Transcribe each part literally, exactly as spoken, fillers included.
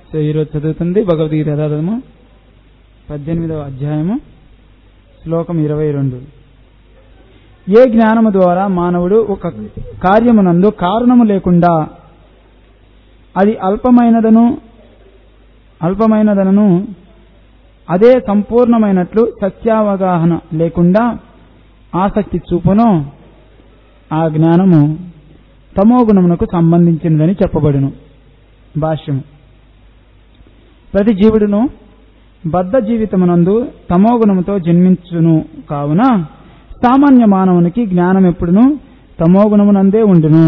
So ఈరోజు చదువుతుంది భగవద్గీత యథాతథము పద్దెనిమిదవ అధ్యాయము శ్లోకం ఇరవై రెండు. ఏ జ్ఞానము ద్వారా మానవుడు ఒక కార్యమునందు కారణము లేకుండా అది అల్పమైనదను అల్పమైనదనను అదే సంపూర్ణమైనట్లు సత్యావగాహన లేకుండా ఆసక్తి చూపునో ఆ జ్ఞానము తమోగుణమునకు సంబంధించినదని చెప్పబడును. భాష్యము. ప్రతి జీవుడును బద్ధ జీవితమునందు తమోగుణముతో జన్మించును కావున సామాన్య మానవునికి జ్ఞానం ఎప్పుడును తమోగుణమునందే ఉండును.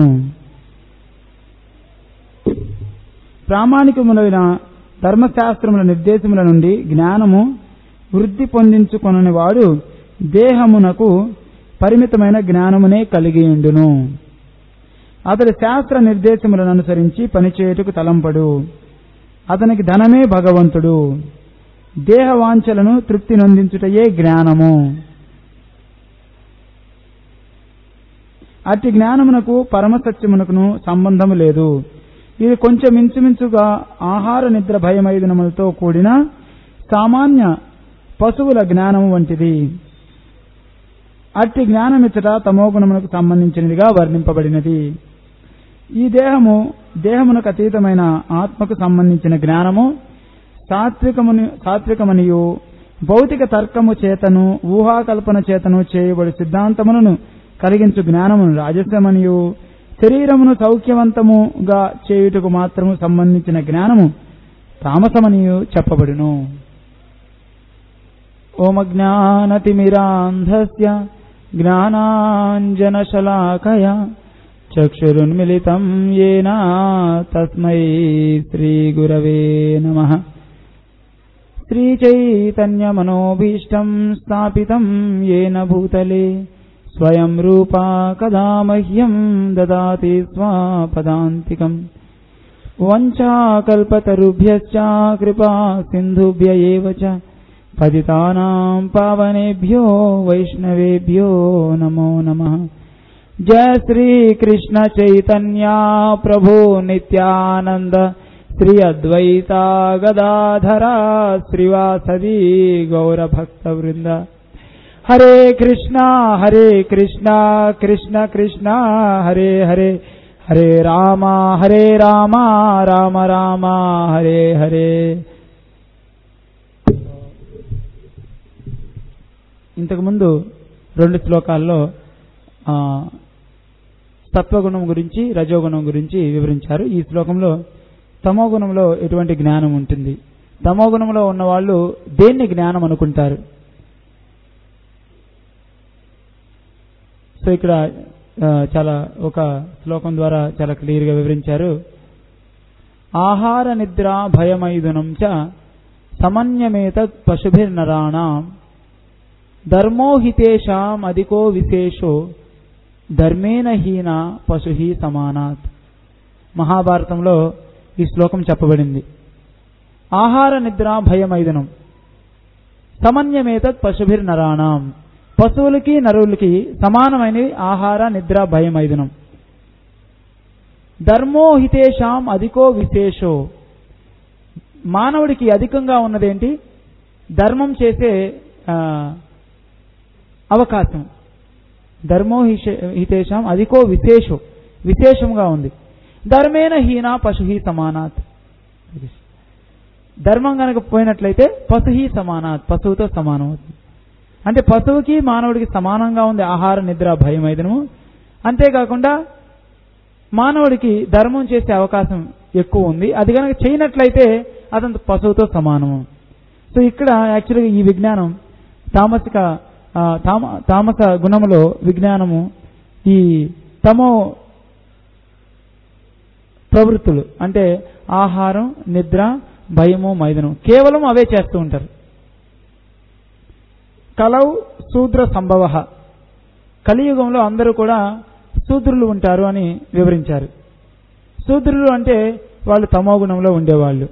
ప్రామాణికములైన ధర్మశాస్త్రముల నిర్దేశముల నుండి జ్ఞానము వృద్ధి పొందించుకొనని వాడు దేహమునకు పరిమితమైన జ్ఞానమునే కలిగి ఉండును. అతడి శాస్త్ర నిర్దేశములను అనుసరించి పనిచేయుటకు తలంపడు. అతనికి ధనమే భగవంతుడు. దేహవాంఛలను తృప్తి నొందించుటయే జ్ఞానము. అట్టి జ్ఞానమునకు పరమసత్యమునకును సంబంధము లేదు. ఇది కొంచెం ఇంచుమించుగా ఆహార నిద్ర భయమైదునములతో కూడిన సామాన్య పశువుల జ్ఞానము వంటిది. అట్టి జ్ఞానమిచ్చట తమోగుణమునకు సంబంధించినదిగా వర్ణింపబడినది. ఈ దేహము దేహమునకు అతీతమైన ఆత్మకు సంబంధించిన జ్ఞానము సాత్వికముని సాత్వికమనియు భౌతిక తర్కము చేతను ఊహాకల్పన చేతను చేయబడి సిద్ధాంతములను కలిగించు జ్ఞానమును రాజస్యమనియు శరీరమును సౌఖ్యవంతముగా చేయుటకు మాత్రము సంబంధించిన జ్ఞానము తామసమనియు చెప్పబడును. ఓమజ్ఞానతిమిరాంధస్య జ్ఞానాంజనశలాకయా చక్షురున్మిళితం యేన తస్మై శ్రీగురవే నమః. శ్రీచైతన్యమనోభీష్టం స్థాపితం యేన భూతలే స్వయం రూపా కదా మహ్యం దదాతి స్వపదాంతికం. వంచాకల్పతరుభ్యశ్చ కృపా సింధుభ్య ఏవ చ పతితానాం పావనేభ్యో వైష్ణవేభ్యో నమో నమః. జయ శ్రీ కృష్ణ చైతన్య ప్రభు నిత్యానంద శ్రీ అద్వైత గదాధర శ్రీవాసది గౌరభక్త వృంద. హరే కృష్ణ హరే కృష్ణ కృష్ణ కృష్ణ హరే హరే హరే రామ హరే రామ రామ రామ హరే హరే. ఇంతకుముందు రెండు శ్లోకాల్లో సత్వగుణం గురించి రజోగుణం గురించి వివరించారు. ఈ శ్లోకంలో తమోగుణంలో ఎటువంటి జ్ఞానం ఉంటుంది, తమోగుణంలో ఉన్న వాళ్ళు దేన్ని జ్ఞానం అనుకుంటారు. సో ఇక్కడ చాలా ఒక శ్లోకం ద్వారా చాలా క్లియర్గా వివరించారు. ఆహార నిద్ర భయమైదునం చ సమన్యమేత పశుభిర్నరాణాం ధర్మోహితేషాం అధికో విశేషో ధర్మేన హీన పశుహి సమానాత్. మహాభారతంలో ఈ శ్లోకం చెప్పబడింది. ఆహార నిద్ర భయమైదునం సమన్యమేతత్ పశుభిర్నరాణాం. పశువులకి నరులకి సమానమైనవి ఆహార నిద్ర భయమైదునం. ధర్మోహితేషాం అధికో విశేషో. మానవుడికి అధికంగా ఉన్నదేంటి? ధర్మం చేసే అవకాశం. ధర్మోహితేషాం అధికో విశేషో, విశేషంగా ఉంది. ధర్మేన హీన పశుహి సమానాత్. ధర్మం కనుక పోయినట్లయితే పశుహి సమానాత్, పశువుతో సమానం అవుతుంది. అంటే పశువుకి మానవుడికి సమానంగా ఉంది ఆహార నిద్ర భయమైదనము. అంతేకాకుండా మానవుడికి ధర్మం చేసే అవకాశం ఎక్కువ ఉంది. అది కనుక చేయనట్లయితే అతను పశువుతో సమానము. సో ఇక్కడ యాక్చువల్గా ఈ విజ్ఞానం తామసిక తామ తామస గుణములో విజ్ఞానము ఈ తమో ప్రవృత్తులు అంటే ఆహారం నిద్ర భయము మైదనం కేవలం అవే చేస్తూ ఉంటారు. కలౌ శూద్ర సంభవ. కలియుగంలో అందరూ కూడా శూద్రులు ఉంటారు అని వివరించారు. శూద్రులు అంటే వాళ్ళు తమో గుణంలో ఉండేవాళ్ళు.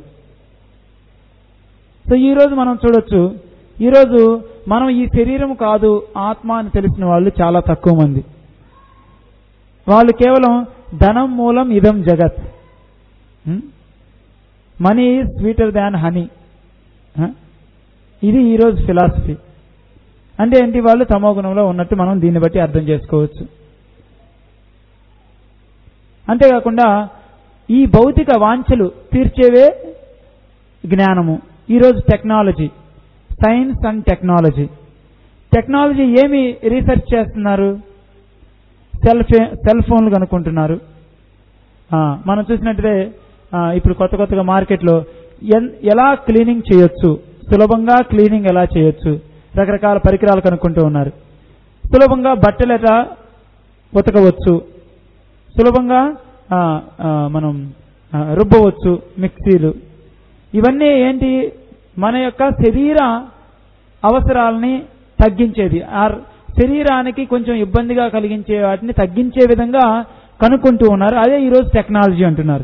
సో ఈరోజు మనం చూడొచ్చు, ఈరోజు మనం ఈ శరీరం కాదు ఆత్మ అని తెలిసిన వాళ్ళు చాలా తక్కువ మంది. వాళ్ళు కేవలం ధనం మూలం ఇదం జగత్. Money is sweeter than honey. ఇది ఈరోజు ఫిలాసఫీ. అంటే ఏంటి, వాళ్ళు తమో గుణంలో ఉన్నట్టు మనం దీన్ని బట్టి అర్థం చేసుకోవచ్చు. అంతేకాకుండా ఈ భౌతిక వాంఛలు తీర్చేవే జ్ఞానము. ఈరోజు technology, science and technology. Technology ఏమి రీసెర్చ్ చేస్తున్నారు? సెల్ సెల్ ఫోన్లు కనుక్కుంటున్నారు. మనం చూసినట్లయితే ఇప్పుడు కొత్త కొత్తగా మార్కెట్లో ఎలా క్లీనింగ్ చేయొచ్చు, సులభంగా క్లీనింగ్ ఎలా చేయొచ్చు, రకరకాల పరికరాలు కనుక్కుంటూ ఉన్నారు. సులభంగా బట్టలు ఎలా ఉతకవచ్చు, సులభంగా మనం రుబ్బవచ్చు, మిక్సీలు. ఇవన్నీ ఏంటి, మన యొక్క శరీర అవసరాలని తగ్గించేది, ఆ శరీరానికి కొంచెం ఇబ్బందిగా కలిగించే వాటిని తగ్గించే విధంగా కనుక్కుంటూ ఉన్నారు. అదే ఈరోజు టెక్నాలజీ అంటున్నారు.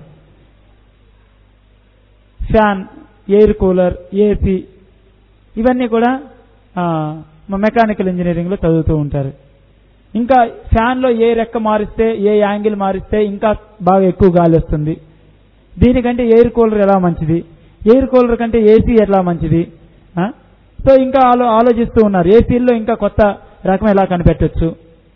ఫ్యాన్, ఎయిర్ కూలర్, ఏసీ, ఇవన్నీ కూడా మెకానికల్ ఇంజనీరింగ్లో చదువుతూ ఉంటారు. ఇంకా ఫ్యాన్లో ఏ రెక్క మారిస్తే, ఏ యాంగిల్ మారిస్తే ఇంకా బాగా ఎక్కువ గాలి వస్తుంది, దీనికంటే ఎయిర్ కూలర్ ఎలా మంచిది, ఎయిర్ కూలర్ కంటే ఏసీ ఎలా మంచిది. సో ఇంకా ఆలో ఆలోచిస్తూ ఉన్నారు. ఏసీల్లో ఇంకా కొత్త రకం ఎలా కనిపెట్టవచ్చు.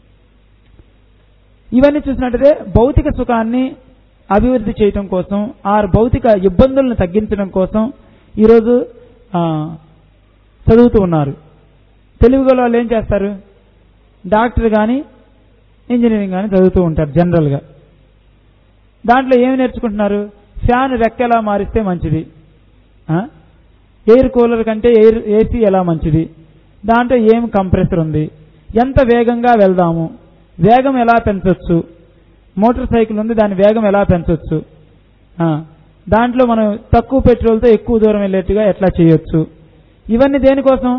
ఇవన్నీ చూసినట్టయితే భౌతిక సుఖాన్ని అభివృద్ధి చేయడం కోసం, ఆ భౌతిక ఇబ్బందులను తగ్గించడం కోసం ఈరోజు చదువుతూ ఉన్నారు. తెలుగులో వాళ్ళు ఏం చేస్తారు, డాక్టర్ కానీ ఇంజనీరింగ్ కానీ చదువుతూ ఉంటారు జనరల్గా. దాంట్లో ఏమి నేర్చుకుంటున్నారు, ఫ్యాన్ రెక్క ఎలా మారిస్తే మంచిది, ఎయిర్ కూలర్ కంటే ఎయిర్ ఏసీ ఎలా మంచిది, దాంట్లో ఏం కంప్రెసర్ ఉంది, ఎంత వేగంగా వెళ్దాము, వేగం ఎలా పెంచవచ్చు, మోటార్ సైకిల్ ఉంది దాని వేగం ఎలా పెంచవచ్చు, దాంట్లో మనం తక్కువ పెట్రోల్తో ఎక్కువ దూరం వెళ్ళేట్టుగా ఎట్లా చేయొచ్చు. ఇవన్నీ దేనికోసం,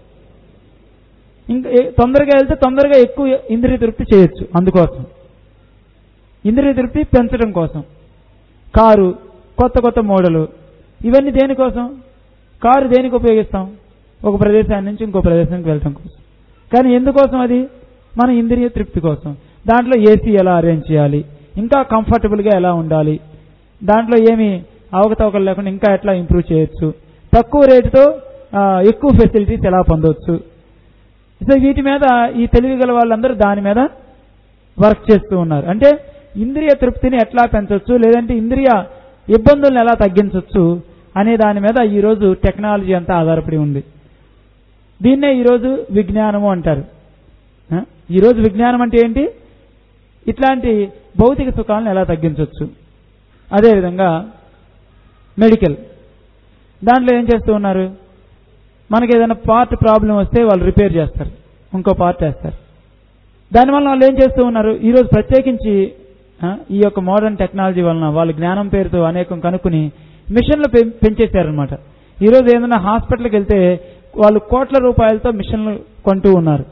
ఇంకా తొందరగా వెళ్తే తొందరగా ఎక్కువ ఇంద్రియ తృప్తి చేయొచ్చు, అందుకోసం ఇంద్రియ తృప్తి పెంచడం కోసం. కారు, కొత్త కొత్త మోడలు, ఇవన్నీ దేనికోసం, కారు దేనికి ఉపయోగిస్తాం, ఒక ప్రదేశాన్ని నుంచి ఇంకో ప్రదేశానికి వెళ్ళటం కోసం. కానీ ఎందుకోసం అది, మన ఇంద్రియ తృప్తి కోసం. దాంట్లో ఏసీ ఎలా అరేంజ్ చేయాలి, ఇంకా కంఫర్టబుల్గా ఎలా ఉండాలి, దాంట్లో ఏమి అవకతవకలు లేకుండా ఇంకా ఎట్లా ఇంప్రూవ్ చేయొచ్చు, తక్కువ రేటుతో ఎక్కువ ఫెసిలిటీస్ ఎలా పొందవచ్చు. సో వీటి మీద ఈ తెలివి గల వాళ్ళందరూ దాని మీద వర్క్ చేస్తూ ఉన్నారు. అంటే ఇంద్రియ తృప్తిని ఎట్లా పెంచవచ్చు, లేదంటే ఇంద్రియ ఇబ్బందులను ఎలా తగ్గించవచ్చు అనే దాని మీద ఈరోజు టెక్నాలజీ అంతా ఆధారపడి ఉంది. దీన్నే ఈరోజు విజ్ఞానము అంటారు. ఈరోజు విజ్ఞానం అంటే ఏంటి, ఇట్లాంటి భౌతిక సుఖాలను ఎలా తగ్గించవచ్చు. అదేవిధంగా మెడికల్, దాంట్లో ఏం చేస్తూ ఉన్నారు, మనకి ఏదైనా పార్ట్ ప్రాబ్లం వస్తే వాళ్ళు రిపేర్ చేస్తారు, ఇంకో పార్ట్ వేస్తారు. దానివల్ల వాళ్ళు ఏం చేస్తూ ఉన్నారు, ఈరోజు ప్రత్యేకించి ఈ యొక్క మోడర్న్ టెక్నాలజీ వలన వాళ్ళు జ్ఞానం పేరుతో అనేకం కనుక్కుని మిషన్లు పెంచేశారనమాట. ఈరోజు ఏదైనా హాస్పిటల్కి వెళ్తే వాళ్ళు కోట్ల రూపాయలతో మిషన్లు కొంటూ ఉన్నారు.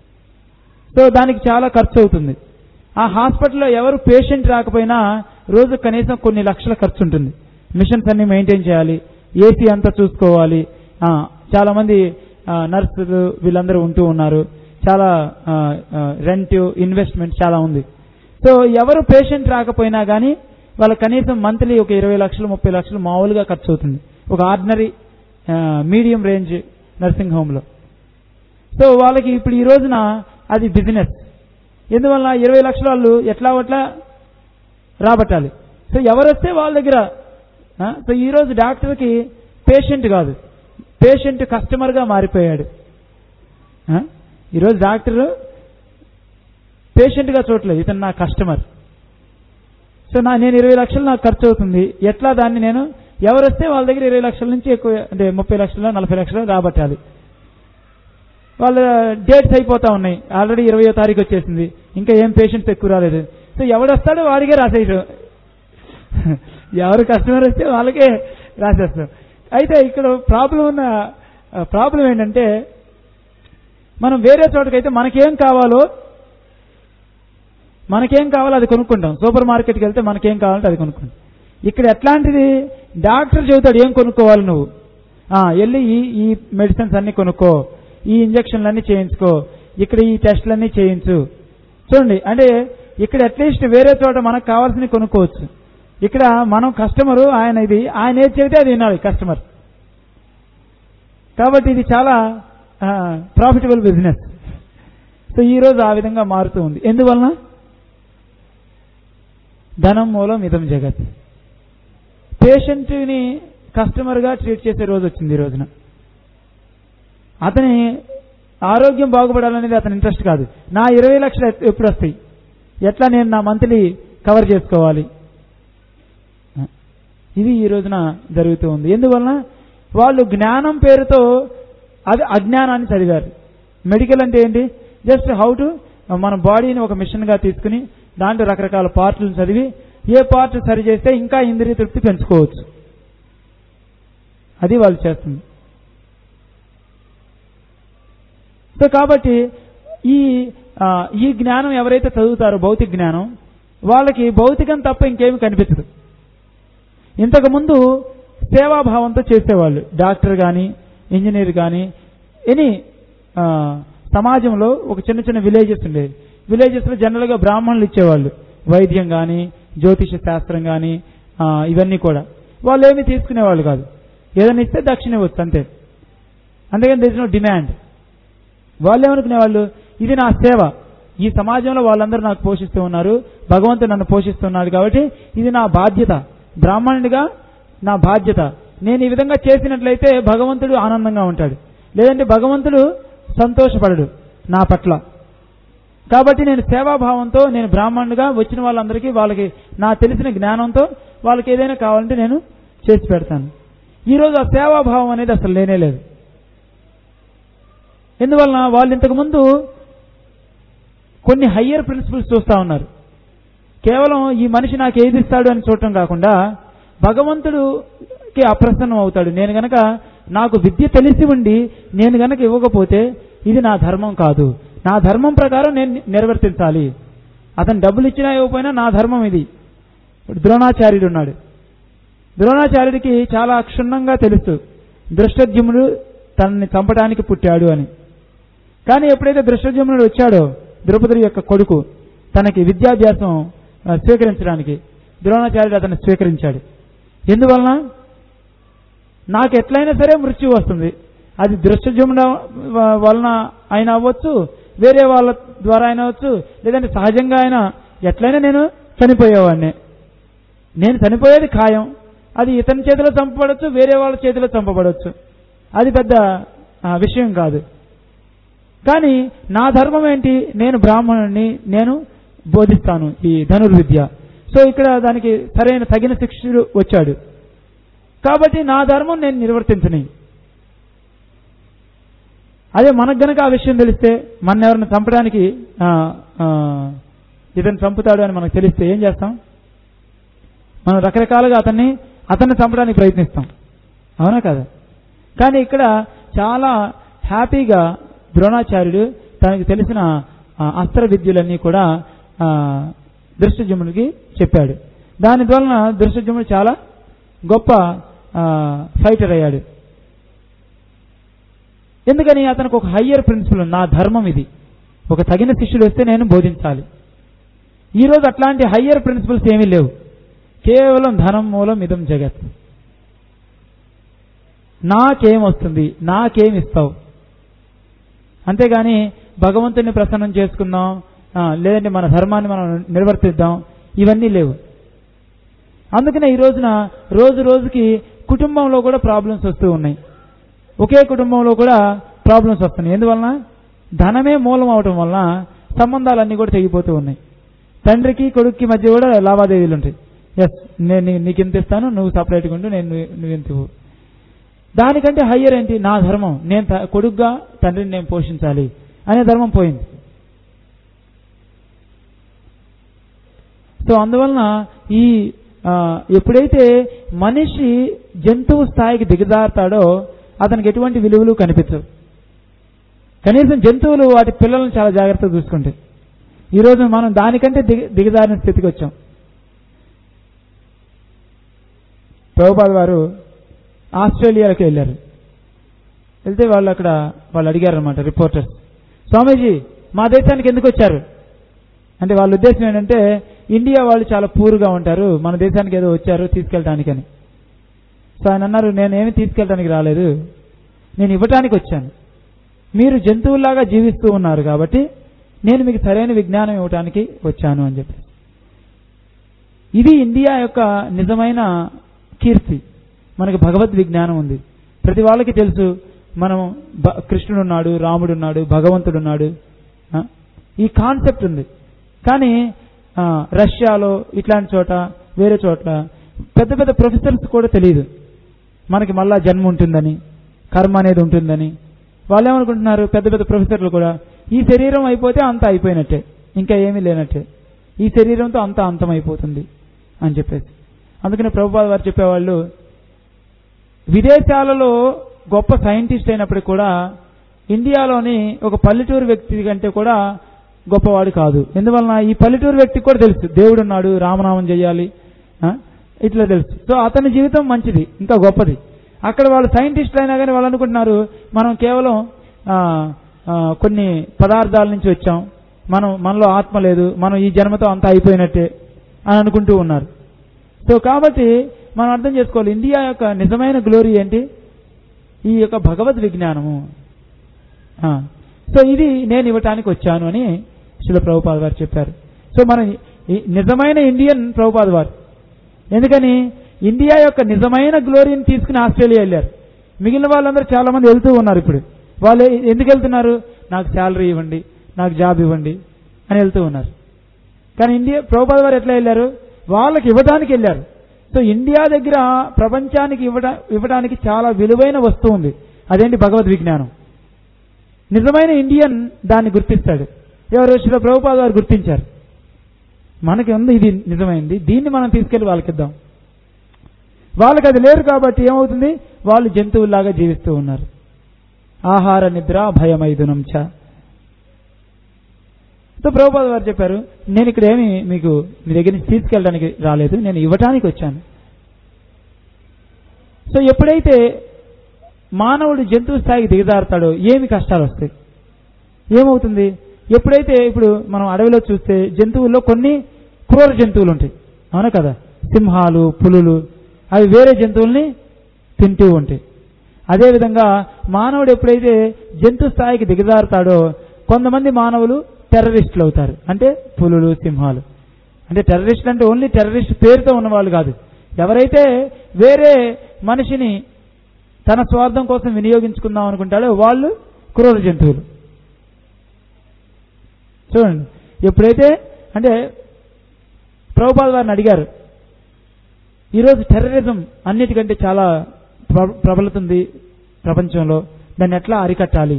సో దానికి చాలా ఖర్చు అవుతుంది. ఆ హాస్పిటల్లో ఎవరు పేషెంట్ రాకపోయినా రోజు కనీసం కొన్ని లక్షల ఖర్చు ఉంటుంది. మిషన్స్ అన్ని మెయింటైన్ చేయాలి, ఏసీ అంతా చూసుకోవాలి, చాలా మంది నర్సులు వీళ్ళందరూ ఉంటూ ఉన్నారు, చాలా రెంట్, ఇన్వెస్ట్మెంట్ చాలా ఉంది. సో ఎవరు పేషెంట్ రాకపోయినా కానీ వాళ్ళ కనీసం మంత్లీ ఒక ఇరవై లక్షలు ముప్పై లక్షలు మామూలుగా ఖర్చు అవుతుంది ఒక ఆర్డినరీ మీడియం రేంజ్ నర్సింగ్ హోమ్లో. సో వాళ్ళకి ఇప్పుడు ఈ రోజున అది బిజినెస్. ఎందువల్ల ఇరవై లక్షల వాళ్ళు ఎట్లా అట్లా రాబట్టాలి. సో ఎవరు వస్తే వాళ్ళ దగ్గర. సో ఈరోజు డాక్టర్కి పేషెంట్ కాదు, పేషెంట్ కస్టమర్గా మారిపోయాడు. ఈరోజు డాక్టర్ పేషెంట్గా చూడలేదు, ఇతను నా కస్టమర్. సో నా నేను ఇరవై లక్షలు నాకు ఖర్చు అవుతుంది, ఎట్లా దాన్ని నేను ఎవరు వస్తే వాళ్ళ దగ్గర ఇరవై లక్షల నుంచి ఎక్కువ అంటే ముప్పై లక్షలు నలభై లక్షలు రాబట్టాలి. వాళ్ళ డేట్స్ అయిపోతా ఉన్నాయి, ఆల్రెడీ ఇరవయో తారీఖు వచ్చేసింది, ఇంకా ఏం పేషెంట్స్ ఎక్కువ రాలేదు. సో ఎవడొస్తాడో వాడికే రాసేయడం, ఎవరు కస్టమర్ వస్తే వాళ్ళకే రాసేస్తాం. అయితే ఇక్కడ ప్రాబ్లం ఉన్న ప్రాబ్లం ఏంటంటే మనం వేరే చోటకైతే మనకేం కావాలో మనకేం కావాలో అది కొనుక్కుంటాం. సూపర్ మార్కెట్కి వెళ్తే మనకేం కావాలంటే అది కొనుక్కుంటాం. ఇక్కడ ఎట్లాంటిది, డాక్టర్ చెబుతాడు ఏం కొనుక్కోవాలి నువ్వు, వెళ్ళి ఈ ఈ మెడిసిన్స్ అన్ని కొనుక్కో, ఈ ఇంజక్షన్లన్నీ చేయించుకో, ఇక్కడ ఈ టెస్టులన్నీ చేయించు. చూడండి, అంటే ఇక్కడ అట్లీస్ట్ వేరే చోట మనకు కావాల్సినవి కొనుక్కోవచ్చు. ఇక్కడ మనం కస్టమరు, ఆయన ఇది ఆయన ఏది చెబితే అది వినాలి కస్టమర్. కాబట్టి ఇది చాలా ప్రాఫిటబుల్ బిజినెస్. సో ఈరోజు ఆ విధంగా మారుతూ ఉంది. ఎందువలన? ధనం మూలం ఇదం జగత్. పేషెంట్ని కస్టమర్గా ట్రీట్ చేసే రోజు వచ్చింది ఈ రోజున. అతని ఆరోగ్యం బాగుపడాలనేది అతని ఇంట్రెస్ట్ కాదు. నా ఇరవై లక్షలు ఎప్పుడు వస్తాయి, ఎట్లా నేను నా మంత్లీ కవర్ చేసుకోవాలి, ఇది ఈ రోజున జరుగుతూ ఉంది. ఎందువలన? వాళ్ళు జ్ఞానం పేరుతో అది అజ్ఞానాన్ని చదివారు. మెడికల్ అంటే ఏంటి? జస్ట్ హౌ టు మన బాడీని ఒక మిషన్గా తీసుకుని దాంట్లో రకరకాల పార్ట్లను చదివి ఏ పార్ట్ సరి చేస్తే ఇంకా ఇంద్రియ తృప్తి పెంచుకోవచ్చు, అది వాళ్ళు చేస్తుంది. సో కాబట్టి ఈ ఈ జ్ఞానం ఎవరైతే చదువుతారో భౌతిక జ్ఞానం, వాళ్ళకి భౌతికం తప్ప ఇంకేమి కనిపించదు. ఇంతకుముందు సేవాభావంతో చేసేవాళ్ళు, డాక్టర్ కానీ ఇంజనీర్ కానీ ఎనీ సమాజంలో ఒక చిన్న చిన్న విలేజెస్ ఉండేవి. విలేజెస్లో జనరల్గా బ్రాహ్మణులు ఇచ్చేవాళ్ళు వైద్యం కానీ జ్యోతిష శాస్త్రం కానీ ఇవన్నీ కూడా. వాళ్ళు ఏమీ తీసుకునేవాళ్ళు కాదు, ఏదైనా ఇస్తే దక్షిణ ఇవ్వచ్చు అంతే. అందుకని దేర్ ఇస్ నో డిమాండ్. వాళ్ళు ఏమనుకునేవాళ్ళు, ఇది నా సేవ, ఈ సమాజంలో వాళ్ళందరూ నాకు పోషిస్తూ ఉన్నారు, భగవంతుడు నన్ను పోషిస్తున్నాడు కాబట్టి ఇది నా బాధ్యత, బ్రాహ్మణుడిగా నా బాధ్యత. నేను ఈ విధంగా చేసినట్లయితే భగవంతుడు ఆనందంగా ఉంటాడు, లేదంటే భగవంతుడు సంతోషపడడు నా పట్ల. కాబట్టి నేను సేవాభావంతో నేను బ్రాహ్మణుడిగా వచ్చిన వాళ్ళందరికీ వాళ్ళకి నా తెలిసిన జ్ఞానంతో వాళ్ళకి ఏదైనా కావాలంటే నేను చేసి పెడతాను. ఈరోజు ఆ సేవాభావం అనేది అసలు లేనే లేదు. ఎందువలన? వాళ్ళు ఇంతకుముందు కొన్ని హయ్యర్ ప్రిన్సిపల్స్ చూస్తూ ఉన్నారు. కేవలం ఈ మనిషి నాకు ఏది ఇస్తాడు అని చూడటం కాకుండా భగవంతుడికి అప్రసన్నం అవుతాడు. నేను గనక నాకు విద్య తెలిసి ఉండి నేను గనక ఇవ్వకపోతే ఇది నా ధర్మం కాదు, నా ధర్మం ప్రకారం నేను నిర్వర్తించాలి. అతను డబ్బులు ఇచ్చినా ఇవ్వకపోయినా నా ధర్మం ఇది. ద్రోణాచార్యుడు ఉన్నాడు. ద్రోణాచార్యుడికి చాలా క్షుణ్ణంగా తెలుసు దృష్టద్యుమ్నుడు తనని చంపడానికి పుట్టాడు అని. కానీ ఎప్పుడైతే దృష్టద్యుమ్నుడు వచ్చాడో, ద్రౌపది యొక్క కొడుకు, తనకి విద్యాభ్యాసం స్వీకరించడానికి ద్రోణాచార్యుడు అతన్ని స్వీకరించాడు. ఎందువలన? నాకు ఎట్లయినా సరే మృత్యు వస్తుంది, అది దృష్టద్యుమ్నుడు వలన అయినా అవ్వచ్చు, వేరే వాళ్ళ ద్వారా అయినా అవ్వచ్చు, లేదంటే సహజంగా అయినా ఎట్లయినా నేను చనిపోయేవాడిని. నేను చనిపోయేది ఖాయం. అది ఇతని చేతిలో చంపబడవచ్చు, వేరే వాళ్ళ చేతిలో చంపబడవచ్చు, అది పెద్ద విషయం కాదు. కానీ నా ధర్మం ఏంటి? నేను బ్రాహ్మణుడిని, నేను బోధిస్తాను ఈ ధనుర్విద్య. సో ఇక్కడ దానికి సరైన తగిన శిక్షుడు వచ్చాడు కాబట్టి నా ధర్మం నేను నిర్వర్తించని. అదే మనకు గనక ఆ విషయం తెలిస్తే, మన ఎవరిని చంపడానికి ఇతను చంపుతాడు అని మనకు తెలిస్తే ఏం చేస్తాం? మనం రకరకాలుగా అతన్ని అతన్ని చంపడానికి ప్రయత్నిస్తాం, అవునా కదా? కానీ ఇక్కడ చాలా హ్యాపీగా ద్రోణాచార్యుడు తనకు తెలిసిన అస్త్ర విద్యలన్నీ కూడా దృష్టద్యుమ్నుడికి చెప్పాడు. దాని వలన దృష్టద్యుమ్నుడు చాలా గొప్ప ఫైటర్ అయ్యాడు. ఎందుకని? అతనికి ఒక హయ్యర్ ప్రిన్సిపల్, నా ధర్మం ఇది, ఒక తగిన శిష్యుడు వస్తే నేను బోధించాలి. ఈరోజు అట్లాంటి హయ్యర్ ప్రిన్సిపల్స్ ఏమీ లేవు. కేవలం ధనం మూలం ఇదం జగత్. నాకేం వస్తుంది, నాకేం ఇస్తావు, అంతేగాని భగవంతుని ప్రసన్నం చేసుకుందాం, లేదంటే మన ధర్మాన్ని మనం నిర్వర్తిద్దాం, ఇవన్నీ లేవు. అందుకనే ఈ రోజున రోజు రోజుకి కుటుంబంలో కూడా ప్రాబ్లమ్స్ వస్తూ ఉన్నాయి. ఒకే కుటుంబంలో కూడా ప్రాబ్లమ్స్ వస్తున్నాయి. ఎందువలన? ధనమే మూలం అవటం వలన సంబంధాలన్నీ కూడా తెగిపోతూ ఉన్నాయి. తండ్రికి కొడుక్కి మధ్య కూడా లావాదేవీలు ఉంటాయి. ఎస్, నేను నీకు ఎంత ఇస్తాను, నువ్వు సపరేట్గా ఉండు, నేను నువ్వెంత ఇవ్వు. దానికంటే హయ్యర్ ఏంటి? నా ధర్మం, నేను కొడుకుగా తండ్రిని నేను పోషించాలి అనే ధర్మం పోయింది. సో అందువలన ఈ ఎప్పుడైతే మనిషి జంతువు స్థాయికి దిగజారుతాడో అతనికి ఎటువంటి విలువలు కనిపించవు. కనీసం జంతువులు వాటి పిల్లలను చాలా జాగ్రత్తగా చూసుకుంటాయి. ఈరోజు మనం దానికంటే దిగ దిగజారిన స్థితికి వచ్చాం. ప్రభుపాద వారు ఆస్ట్రేలియాకి వెళ్ళారు. వెళ్తే వాళ్ళు అక్కడ వాళ్ళు అడిగారు అనమాట రిపోర్టర్స్, స్వామీజీ మా దేశానికి ఎందుకు వచ్చారు అంటే వాళ్ళ ఉద్దేశం ఏంటంటే ఇండియా వాళ్ళు చాలా పూర్గా ఉంటారు, మన దేశానికి ఏదో వచ్చారు తీసుకెళ్ళటానికని. సో ఆయన అన్నారు, నేనేమి తీసుకెళ్ళటానికి రాలేదు, నేను ఇవ్వటానికి వచ్చాను. మీరు జంతువుల్లాగా జీవిస్తూ ఉన్నారు కాబట్టి నేను మీకు సరైన విజ్ఞానం ఇవ్వటానికి వచ్చాను అని చెప్పి. ఇది ఇండియా యొక్క నిజమైన కీర్తి. మనకి భగవద్ విజ్ఞానం ఉంది. ప్రతి వాళ్ళకి తెలుసు మనం కృష్ణుడు ఉన్నాడు, రాముడు ఉన్నాడు, భగవంతుడు ఉన్నాడు, ఈ కాన్సెప్ట్ ఉంది. కానీ రష్యాలో ఇట్లాంటి చోట వేరే చోట్ల పెద్ద పెద్ద ప్రొఫెసర్స్ కూడా తెలియదు మనకి మళ్ళా జన్మ ఉంటుందని, కర్మ అనేది ఉంటుందని. వాళ్ళు ఏమనుకుంటున్నారు, పెద్ద పెద్ద ప్రొఫెసర్లు కూడా, ఈ శరీరం అయిపోతే అంత అయిపోయినట్టే, ఇంకా ఏమీ లేనట్టే, ఈ శరీరంతో అంత అంతం అయిపోతుంది అని చెప్పేసి. అందుకని ప్రభుపాద వారు చెప్పేవాళ్ళు, విదేశాలలో గొప్ప సైంటిస్ట్ అయినప్పటికీ కూడా ఇండియాలోని ఒక పల్లెటూరు వ్యక్తి కంటే కూడా గొప్పవాడు కాదు. ఎందువలన ఈ పల్లెటూరు వ్యక్తికి కూడా తెలుసు దేవుడు ఉన్నాడు, రామనామం చేయాలి, ఇట్లా తెలుసు. సో అతని జీవితం మంచిది, ఇంకా గొప్పది. అక్కడ వాళ్ళు సైంటిస్టులు అయినా కానీ వాళ్ళు అనుకుంటున్నారు మనం కేవలం కొన్ని పదార్థాల నుంచి వచ్చాం, మనం మనలో ఆత్మ లేదు, మనం ఈ జన్మతో అంతా అయిపోయినట్టే అని అనుకుంటూ ఉన్నారు. సో కాబట్టి మనం అర్థం చేసుకోవాలి, ఇండియా యొక్క నిజమైన గ్లోరీ ఏంటి, ఈ యొక్క భగవద్ విజ్ఞానము. సో ఇది నేను ఇవ్వటానికి వచ్చాను అని శిల ప్రభుపాద వారు చెప్పారు. సో మనం నిజమైన ఇండియన్ ప్రభుపాద వారు. ఎందుకని ఇండియా యొక్క నిజమైన గ్లోరీని తీసుకుని ఆస్ట్రేలియా వెళ్ళారు. మిగిలిన వాళ్ళందరూ చాలా మంది వెళ్తూ ఉన్నారు. ఇప్పుడు వాళ్ళు ఎందుకు వెళ్తున్నారు, నాకు శాలరీ ఇవ్వండి, నాకు జాబ్ ఇవ్వండి అని వెళ్తూ ఉన్నారు. కానీ ఇండియా ప్రభుపాద వారు ఎట్లా వెళ్ళారు, వాళ్ళకి ఇవ్వడానికి వెళ్ళారు. సో ఇండియా దగ్గర ప్రపంచానికి ఇవ్వడా ఇవ్వడానికి చాలా విలువైన వస్తువు ఉంది, అదేంటి భగవద్ విజ్ఞానం. నిజమైన ఇండియన్ దాన్ని గుర్తిస్తాడు. ఎవరు, శిల ప్రభుపాద వారు గుర్తించారు. మనకి ఉంది ఇది నిజమైంది, దీన్ని మనం తీసుకెళ్లి వాళ్ళకి ఇద్దాం. వాళ్ళకి అది లేరు కాబట్టి ఏమవుతుంది, వాళ్ళు జంతువుల్లాగా జీవిస్తూ ఉన్నారు. ఆహార నిద్ర భయమైదునం చ. సో ప్రభుపాద వారు చెప్పారు, నేను ఇక్కడ ఏమి మీకు మీ దగ్గర నుంచి తీసుకెళ్ళడానికి రాలేదు, నేను ఇవ్వటానికి వచ్చాను. సో ఎప్పుడైతే మానవుడు జంతువు స్థాయికి దిగజారుతాడో ఏమి కష్టాలు వస్తాయి, ఏమవుతుంది. ఎప్పుడైతే ఇప్పుడు మనం అడవిలో చూస్తే జంతువుల్లో కొన్ని క్రూర జంతువులు ఉంటాయి, అవునా కదా, సింహాలు, పులులు, అవి వేరే జంతువుల్ని తింటూ ఉంటాయి. అదేవిధంగా మానవుడు ఎప్పుడైతే జంతు స్థాయికి దిగజారుతాడో కొంతమంది మానవులు టెర్రరిస్టులు అవుతారు. అంటే పులులు, సింహాలు. అంటే టెర్రరిస్టులు అంటే ఓన్లీ టెర్రరిస్ట్ పేరుతో ఉన్నవాళ్ళు కాదు, ఎవరైతే వేరే మనిషిని తన స్వార్థం కోసం వినియోగించుకుందాం అనుకుంటాడో వాళ్ళు క్రూర జంతువులు. చూడండి, ఎప్పుడైతే అంటే ప్రభుపాద వారిని అడిగారు, ఈరోజు టెర్రరిజం అన్నిటికంటే చాలా ప్రబలుతుంది ప్రపంచంలో, దాన్ని ఎట్లా అరికట్టాలి.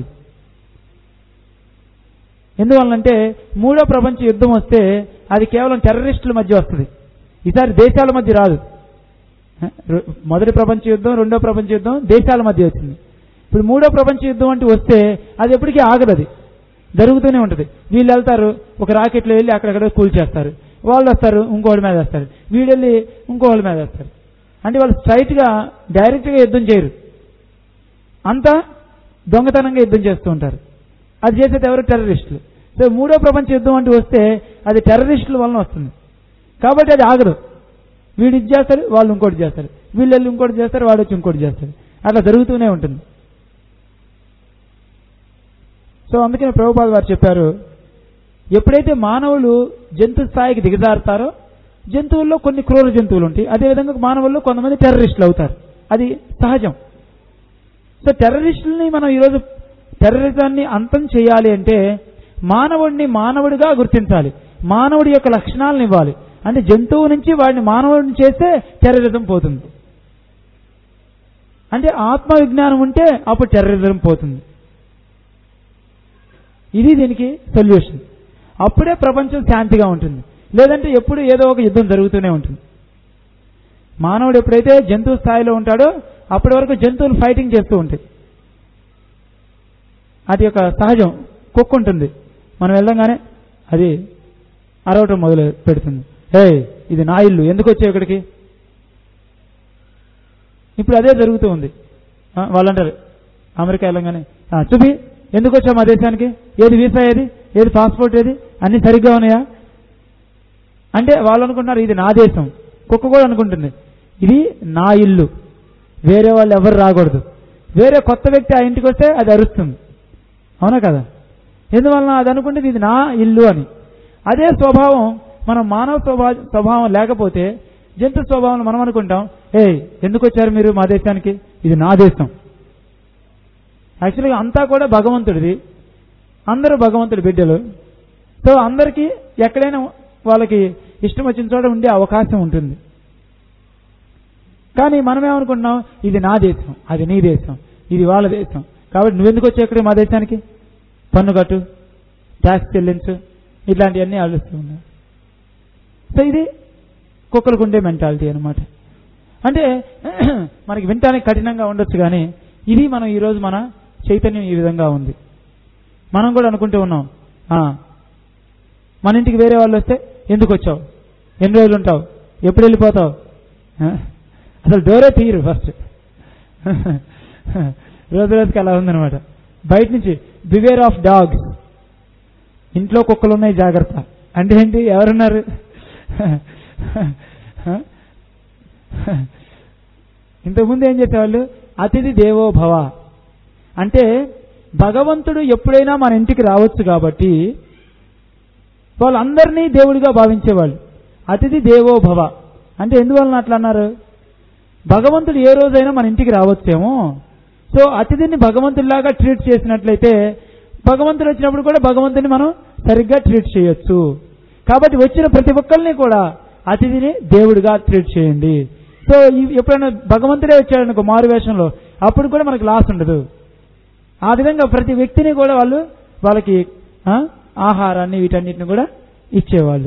ఎందువల్లంటే మూడో ప్రపంచ యుద్ధం వస్తే అది కేవలం టెర్రరిస్టుల మధ్య వస్తుంది, ఈసారి దేశాల మధ్య రాదు. మొదటి ప్రపంచ యుద్ధం, రెండో ప్రపంచ యుద్ధం దేశాల మధ్య వచ్చింది. ఇప్పుడు మూడో ప్రపంచ యుద్ధం అంటే వస్తే అది ఎప్పటికీ ఆగదు, అది జరుగుతూనే ఉంటుంది. వీళ్ళు వెళ్తారు, ఒక రాకెట్లో వెళ్ళి అక్కడక్కడ కూల్చేస్తారు, వాళ్ళు వస్తారు ఇంకోళ్ళ మీద వేస్తారు, వీళ్ళు వెళ్ళి ఇంకోళ్ళ మీద వేస్తారు. అంటే వాళ్ళు స్ట్రైట్గా డైరెక్ట్గా యుద్ధం చేయరు, అంతా దొంగతనంగా యుద్ధం చేస్తూ ఉంటారు. అది చేసేది ఎవరు, టెర్రరిస్టులు. సో మూడో ప్రపంచ యుద్ధం అంటూ వస్తే అది టెర్రరిస్టుల వలన వస్తుంది కాబట్టి అది ఆగదు. వీడు ఇది చేస్తారు, వాళ్ళు ఇంకోటి చేస్తారు, వీళ్ళు వెళ్ళి ఇంకోటి చేస్తారు, వాడు వచ్చి ఇంకోటి చేస్తారు, అట్లా జరుగుతూనే ఉంటుంది. సో అందుకని ప్రభుపాద వారు చెప్పారు, ఎప్పుడైతే మానవులు జంతు స్థాయికి దిగజారుతారో జంతువుల్లో కొన్ని క్రూర జంతువులు ఉంటాయి, అదేవిధంగా మానవుల్లో కొంతమంది టెర్రరిస్టులు అవుతారు, అది సహజం. సో టెర్రరిస్టులని మనం ఈరోజు టెర్రరిజాన్ని అంతం చేయాలి అంటే మానవుడిని మానవుడిగా గుర్తించాలి, మానవుడి యొక్క లక్షణాలను ఇవ్వాలి. అంటే జంతువు నుంచి వాడిని మానవుడిని చేస్తే టెర్రరిజం పోతుంది. అంటే ఆత్మ విజ్ఞానం ఉంటే అప్పుడు టెర్రరిజం పోతుంది. ఇది దీనికి సొల్యూషన్. అప్పుడే ప్రపంచం శాంతిగా ఉంటుంది, లేదంటే ఎప్పుడు ఏదో ఒక యుద్ధం జరుగుతూనే ఉంటుంది. మానవుడు ఎప్పుడైతే జంతువు స్థాయిలో ఉంటాడో అప్పటి వరకు జంతువులు ఫైటింగ్ చేస్తూ ఉంటాయి, అది ఒక సహజం. కుక్క ఉంటుంది, మనం వెళ్ళంగానే అది అరవటం మొదలు పెడుతుంది, హే ఇది నా ఇల్లు, ఎందుకు వచ్చావు ఇక్కడికి. ఇప్పుడు అదే జరుగుతూ ఉంది. వాళ్ళంటారు అమెరికా వెళ్ళంగానే, చూపి ఎందుకు వచ్చావు మా దేశానికి, ఏది వీసా, ఏది ఏది పాస్పోర్ట్, ఏది అన్ని సరిగ్గా ఉన్నాయా, అంటే వాళ్ళు అనుకుంటున్నారు ఇది నా దేశం. కుక్క కూడా అనుకుంటుంది ఇది నా ఇల్లు, వేరే వాళ్ళు ఎవరు రాకూడదు. వేరే కొత్త వ్యక్తి ఆ ఇంటికి వస్తే అది అరుస్తుంది, అవునా కదా? ఎందువలన అది అనుకుంటుంది ఇది నా ఇల్లు అని. అదే స్వభావం మనం మానవ స్వభావ స్వభావం లేకపోతే జంతు స్వభావం మనం అనుకుంటాం, ఏ ఎందుకు వచ్చారు మీరు మా దేశానికి, ఇది నా దేశం. యాక్చువల్గా అంతా కూడా భగవంతుడిది, అందరూ భగవంతుడి బిడ్డలు. సో అందరికీ ఎక్కడైనా వాళ్ళకి ఇష్టం వచ్చిన చోట ఉండే అవకాశం ఉంటుంది. కానీ మనమేమనుకుంటున్నాం ఇది నా దేశం, అది నీ దేశం, ఇది వాళ్ళ దేశం, కాబట్టి నువ్వెందుకు వచ్చావు ఇక్కడ మా దేశానికి, పన్ను కట్టు, ట్యాక్స్ చెల్లించు, ఇట్లాంటివన్నీ ఆలోచిస్తూ ఉన్నారు. సో ఇది కుక్కలకు ఉండే మెంటాలిటీ అనమాట. అంటే మనకి వినటానికి కఠినంగా ఉండొచ్చు, కానీ ఇది మనం ఈరోజు మన చైతన్యం ఈ విధంగా ఉంది. మనం కూడా అనుకుంటూ ఉన్నాం, మన ఇంటికి వేరే వాళ్ళు వస్తే ఎందుకు వచ్చావు, ఎన్ని రోజులు ఉంటావు, ఎప్పుడు వెళ్ళిపోతావు, అసలు డోరే తీయరు ఫస్ట్. రోజు రోజుకి అలా ఉందనమాట. బయట నుంచి బివేర్ ఆఫ్ డాగ్స్, ఇంట్లో కుక్కలు ఉన్నాయి జాగ్రత్త. అంటే ఏంటి, ఎవరున్నారు? ఇంతకుముందు ఏం చేసేవాళ్ళు, అతిథి దేవో భవ, అంటే భగవంతుడు ఎప్పుడైనా మన ఇంటికి రావచ్చు కాబట్టి వాళ్ళందరినీ దేవుడిగా భావించేవాళ్ళు. అతిథి దేవో భవ అంటే ఎందువలన అట్లా అన్నారు, భగవంతుడు ఏ రోజైనా మన ఇంటికి రావచ్చేమో, సో అతిథిని భగవంతుడిలాగా ట్రీట్ చేసినట్లయితే భగవంతుడు వచ్చినప్పుడు కూడా భగవంతుని మనం సరిగ్గా ట్రీట్ చేయొచ్చు. కాబట్టి వచ్చిన ప్రతి ఒక్కరిని కూడా అతిథిని దేవుడిగా ట్రీట్ చేయండి. సో ఎప్పుడైనా భగవంతుడే వచ్చాడనుకో మారు వేషంలో, అప్పుడు కూడా మనకు లాస్ ఉండదు. ఆ విధంగా ప్రతి వ్యక్తిని కూడా వాళ్ళు వాళ్ళకి ఆహారాన్ని వీటన్నిటిని కూడా ఇచ్చేవాళ్ళు.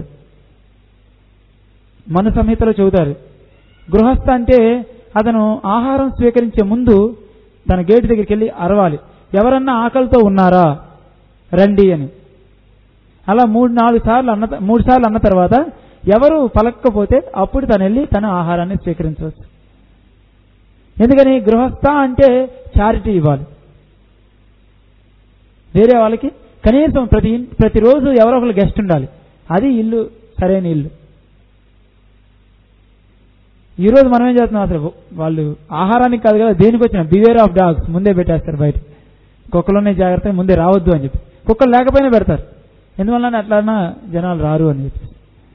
మన సంహితలో చెబుతారు, గృహస్థ అంటే అతను ఆహారం స్వీకరించే ముందు తన గేటు దగ్గరికి వెళ్ళి అరవాలి, ఎవరన్నా ఆకలితో ఉన్నారా రండి అని. అలా మూడు నాలుగు సార్లు అన్న మూడు సార్లు అన్న తర్వాత ఎవరు పలక్కపోతే అప్పుడు తను వెళ్ళి తన ఆహారాన్ని స్వీకరించవచ్చు. ఎందుకని, గృహస్థ అంటే చారిటీ ఇవ్వాలి. వేరే వాళ్ళకి కనీసం ప్రతి ప్రతిరోజు ఎవరో ఒకరు గెస్ట్ ఉండాలి, అది ఇల్లు సరైన ఇల్లు. ఈరోజు మనం ఏం చేస్తున్నాం, అసలు వాళ్ళు ఆహారానికి కాదు కదా దేనికి వచ్చిన బివేర్ ఆఫ్ డాగ్స్ ముందే పెట్టేస్తారు బయట, కుక్కలునే జాగ్రత్త ముందే రావద్దు అని చెప్పి. కుక్కలు లేకపోయినా పెడతారు, ఎందువల్ల అట్లన్నా జనాలు రారు అని చెప్పి.